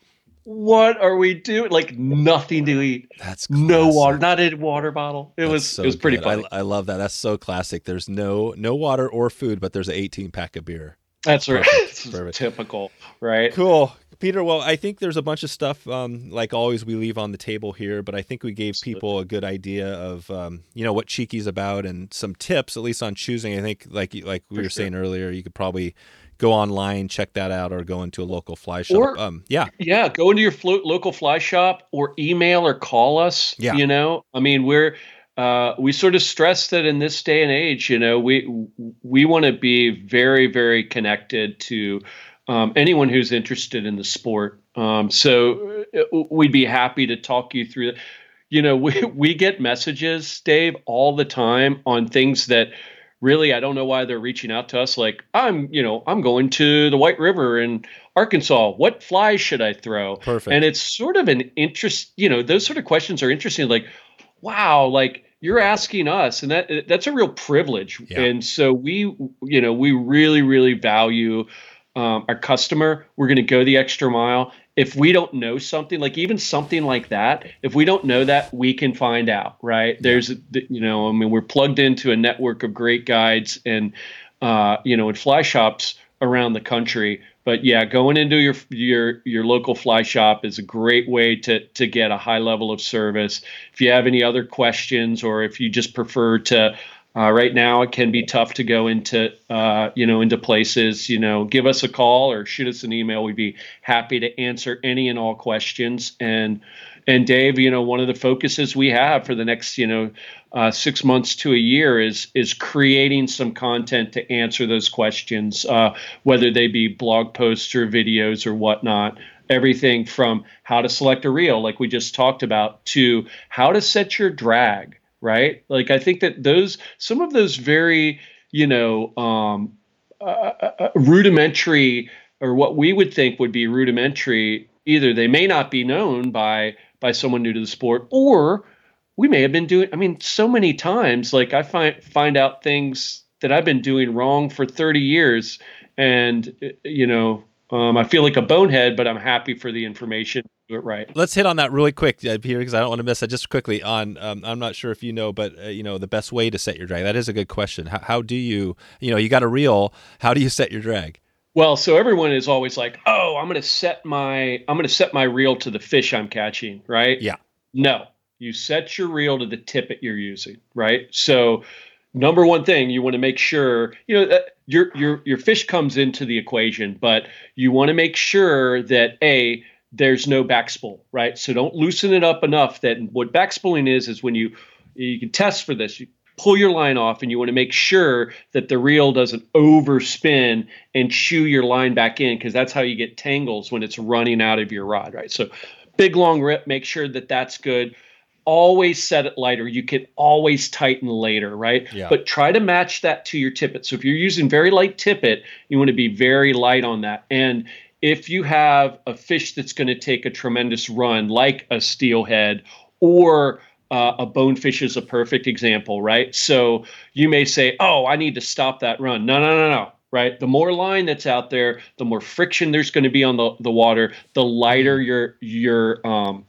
what are we doing? Like nothing to eat, That's no classic. water, not a water bottle. It That's was so it was pretty good. funny. I, I love that. That's so classic. There's no no water or food, but there's an eighteen pack of beer. That's right. Perfect, It's perfect. typical, right? Cool. Peter, well, I think there's a bunch of stuff, um, like always, we leave on the table here, but I think we gave people a good idea of, um, you know, what Cheeky's about and some tips, at least on choosing. I think, like like we For were sure. saying earlier, you could probably go online, check that out, or go into a local fly shop. Or- um, yeah, Yeah, go into your flo- local fly shop or email or call us. Yeah. You know, I mean, we're uh, we sort of stress that in this day and age, you know, we we want to be very, very connected to um, anyone who's interested in the sport. Um, so uh, we'd be happy to talk you through that. You know, we we get messages, Dave, all the time on things that really I don't know why they're reaching out to us. Like I'm, you know, I'm going to the White River in Arkansas. What flies should I throw? perfect. And it's sort of an interest, you know, those sort of questions are interesting. Like, wow, like you're asking us, and that that's a real privilege. Yeah. And so we, you know, we really, really value um, our customer. We're going to go the extra mile. If we don't know something, like even something like that, if we don't know that, we can find out, right? There's, you know, I mean, we're plugged into a network of great guides and, uh, you know, in fly shops around the country. But yeah, going into your your your local fly shop is a great way to to get a high level of service. If you have any other questions, or if you just prefer to, uh, right now it can be tough to go into uh, you know into places. You know, give us a call or shoot us an email. We'd be happy to answer any and all questions. And and Dave, you know, one of the focuses we have for the next you know uh, six months to a year is is creating some content to answer those questions, uh, whether they be blog posts or videos or whatnot. Everything from how to select a reel, like we just talked about, to how to set your drag, right? Like I think that those some of those very you know um, uh, uh, rudimentary, or what we would think would be rudimentary, either they may not be known by by someone new to the sport, or we may have been doing, I mean, so many times, like I find find out things that I've been doing wrong for thirty years. And, you know, um, I feel like a bonehead, but I'm happy for the information to do it right. Let's hit on that really quick, uh, Peter, because I don't want to miss it. Just quickly on, um, I'm not sure if you know, but uh, you know, the best way to set your drag. That is a good question. How, how do you, you know, you got a reel. How do you set your drag? Well, so everyone is always like, "Oh, I'm going to set my I'm going to set my reel to the fish I'm catching," right? Yeah. No, you set your reel to the tippet you're using, right? So, number one thing, you want to make sure, you know, that your your your fish comes into the equation, but you want to make sure that A, there's no backspool, right? So don't loosen it up enough. That what backspooling is is when you you can test for this. You pull your line off, and you want to make sure that the reel doesn't overspin and chew your line back in, because that's how you get tangles when it's running out of your rod, right? So big long rip, make sure that that's good. Always set it lighter. You can always tighten later, right? Yeah. But try to match that to your tippet. So if you're using very light tippet, you want to be very light on that. And if you have a fish that's going to take a tremendous run, like a steelhead or uh, a bonefish is a perfect example, right? So you may say, oh, I need to stop that run. No, no, no, no. Right. The more line that's out there, the more friction there's going to be on the, the water, the lighter your your um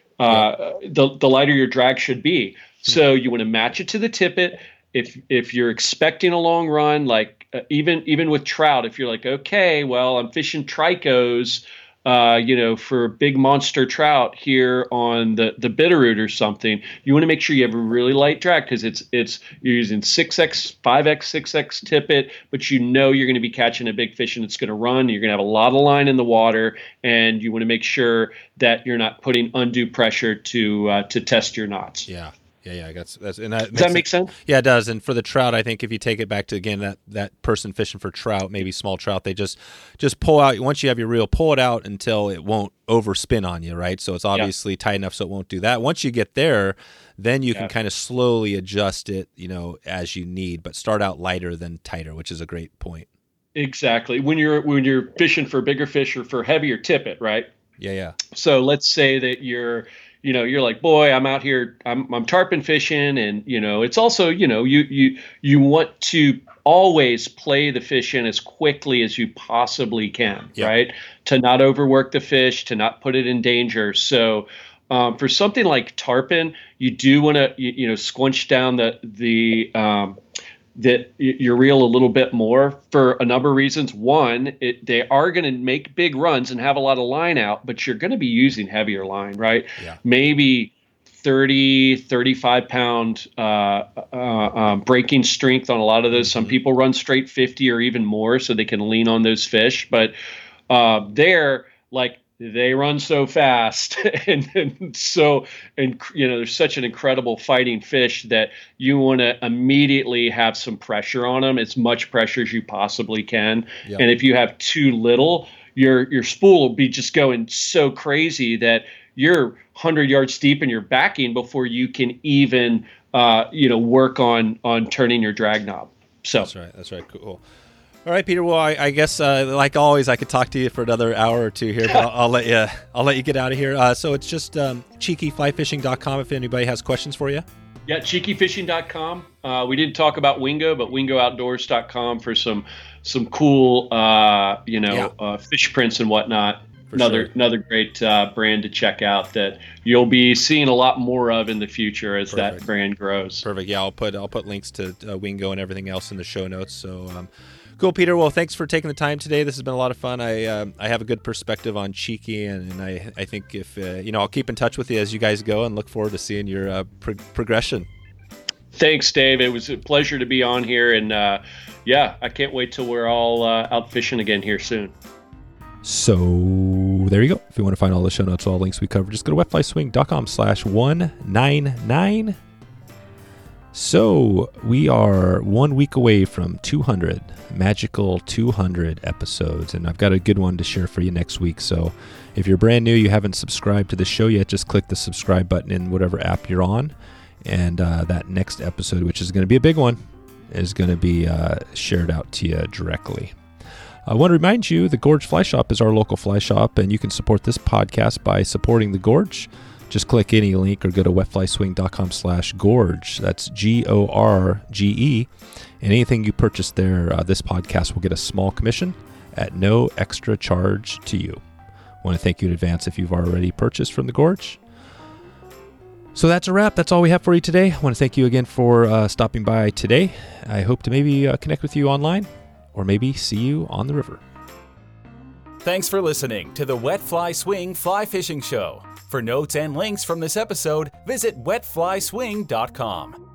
uh yeah. the the lighter your drag should be. So you want to match it to the tippet. If if you're expecting a long run, like uh, even even with trout, if you're like, okay, well, I'm fishing tricos, uh, you know, for big monster trout here on the, the Bitterroot or something, you want to make sure you have a really light drag because it's it's you're using six X, five X, six X tippet, but you know you're going to be catching a big fish and it's going to run. You're going to have a lot of line in the water, and you want to make sure that you're not putting undue pressure to uh, to test your knots. Yeah. Yeah, yeah, that's that's and that does that make sense? Yeah, it does. And for the trout, I think if you take it back to again that, that person fishing for trout, maybe small trout, they just just pull out once you have your reel, pull it out until it won't overspin on you, right? So it's obviously yeah. tight enough so it won't do that. Once you get there, then you yeah. can kind of slowly adjust it, you know, as you need, but start out lighter than tighter, which is a great point. Exactly. When you're when you're fishing for bigger fish or for heavier tippet, right? Yeah, yeah. So let's say that you're You know, you're like, boy, I'm out here, I'm I'm tarpon fishing, and you know, it's also, you know, you you you want to always play the fish in as quickly as you possibly can, yep. right? To not overwork the fish, to not put it in danger. So, um, for something like tarpon, you do want to you, you know squinch down the the um, that your reel a little bit more for a number of reasons. One, it, they are going to make big runs and have a lot of line out, but you're going to be using heavier line, right? Yeah. Maybe thirty, thirty-five pound uh, uh, um, breaking strength on a lot of those. Mm-hmm. Some people run straight fifty or even more so they can lean on those fish. But uh, they're like, they run so fast and, and so, and you know, there's such an incredible fighting fish that you want to immediately have some pressure on them, as much pressure as you possibly can. Yep. And if you have too little, your your spool will be just going so crazy that you're one hundred yards deep and you're backing before you can even, uh, you know, work on on turning your drag knob. So that's right. That's right. Cool. All right, Peter. Well, I, I guess uh, like always, I could talk to you for another hour or two here, but I'll, I'll let you. I'll let you get out of here. Uh, so it's just um, cheeky fly fishing dot com if anybody has questions for you. Yeah, cheeky fishing dot com. Uh, we didn't talk about Wingo, but wingo outdoors dot com for some some cool, uh, you know, yeah. uh, fish prints and whatnot. For another sure. another great uh, brand to check out that you'll be seeing a lot more of in the future as Perfect. That brand grows. Perfect. Yeah, I'll put I'll put links to uh, Wingo and everything else in the show notes. So. Um, Cool, Peter. Well, thanks for taking the time today. This has been a lot of fun. I uh, I have a good perspective on Cheeky, and, and I I think if uh, you know, I'll keep in touch with you as you guys go, and look forward to seeing your uh, pro- progression. Thanks, Dave. It was a pleasure to be on here, and uh, yeah, I can't wait till we're all uh, out fishing again here soon. So there you go. If you want to find all the show notes, all the links we covered, just go to wet fly swing dot com slash one ninety-nine. So we are one week away from two hundred, magical two hundred episodes, and I've got a good one to share for you next week. So if you're brand new, you haven't subscribed to the show yet, just click the subscribe button in whatever app you're on, and uh, that next episode, which is going to be a big one, is going to be uh, shared out to you directly. I want to remind you, the Gorge Fly Shop is our local fly shop, and you can support this podcast by supporting the Gorge. Just click any link or go to wet fly swing dot com slash gorge. That's G O R G E. And anything you purchase there, uh, this podcast will get a small commission at no extra charge to you. I want to thank you in advance if you've already purchased from the Gorge. So that's a wrap. That's all we have for you today. I want to thank you again for uh, stopping by today. I hope to maybe uh, connect with you online or maybe see you on the river. Thanks for listening to the Wet Fly Swing Fly Fishing Show. For notes and links from this episode, visit wet fly swing dot com.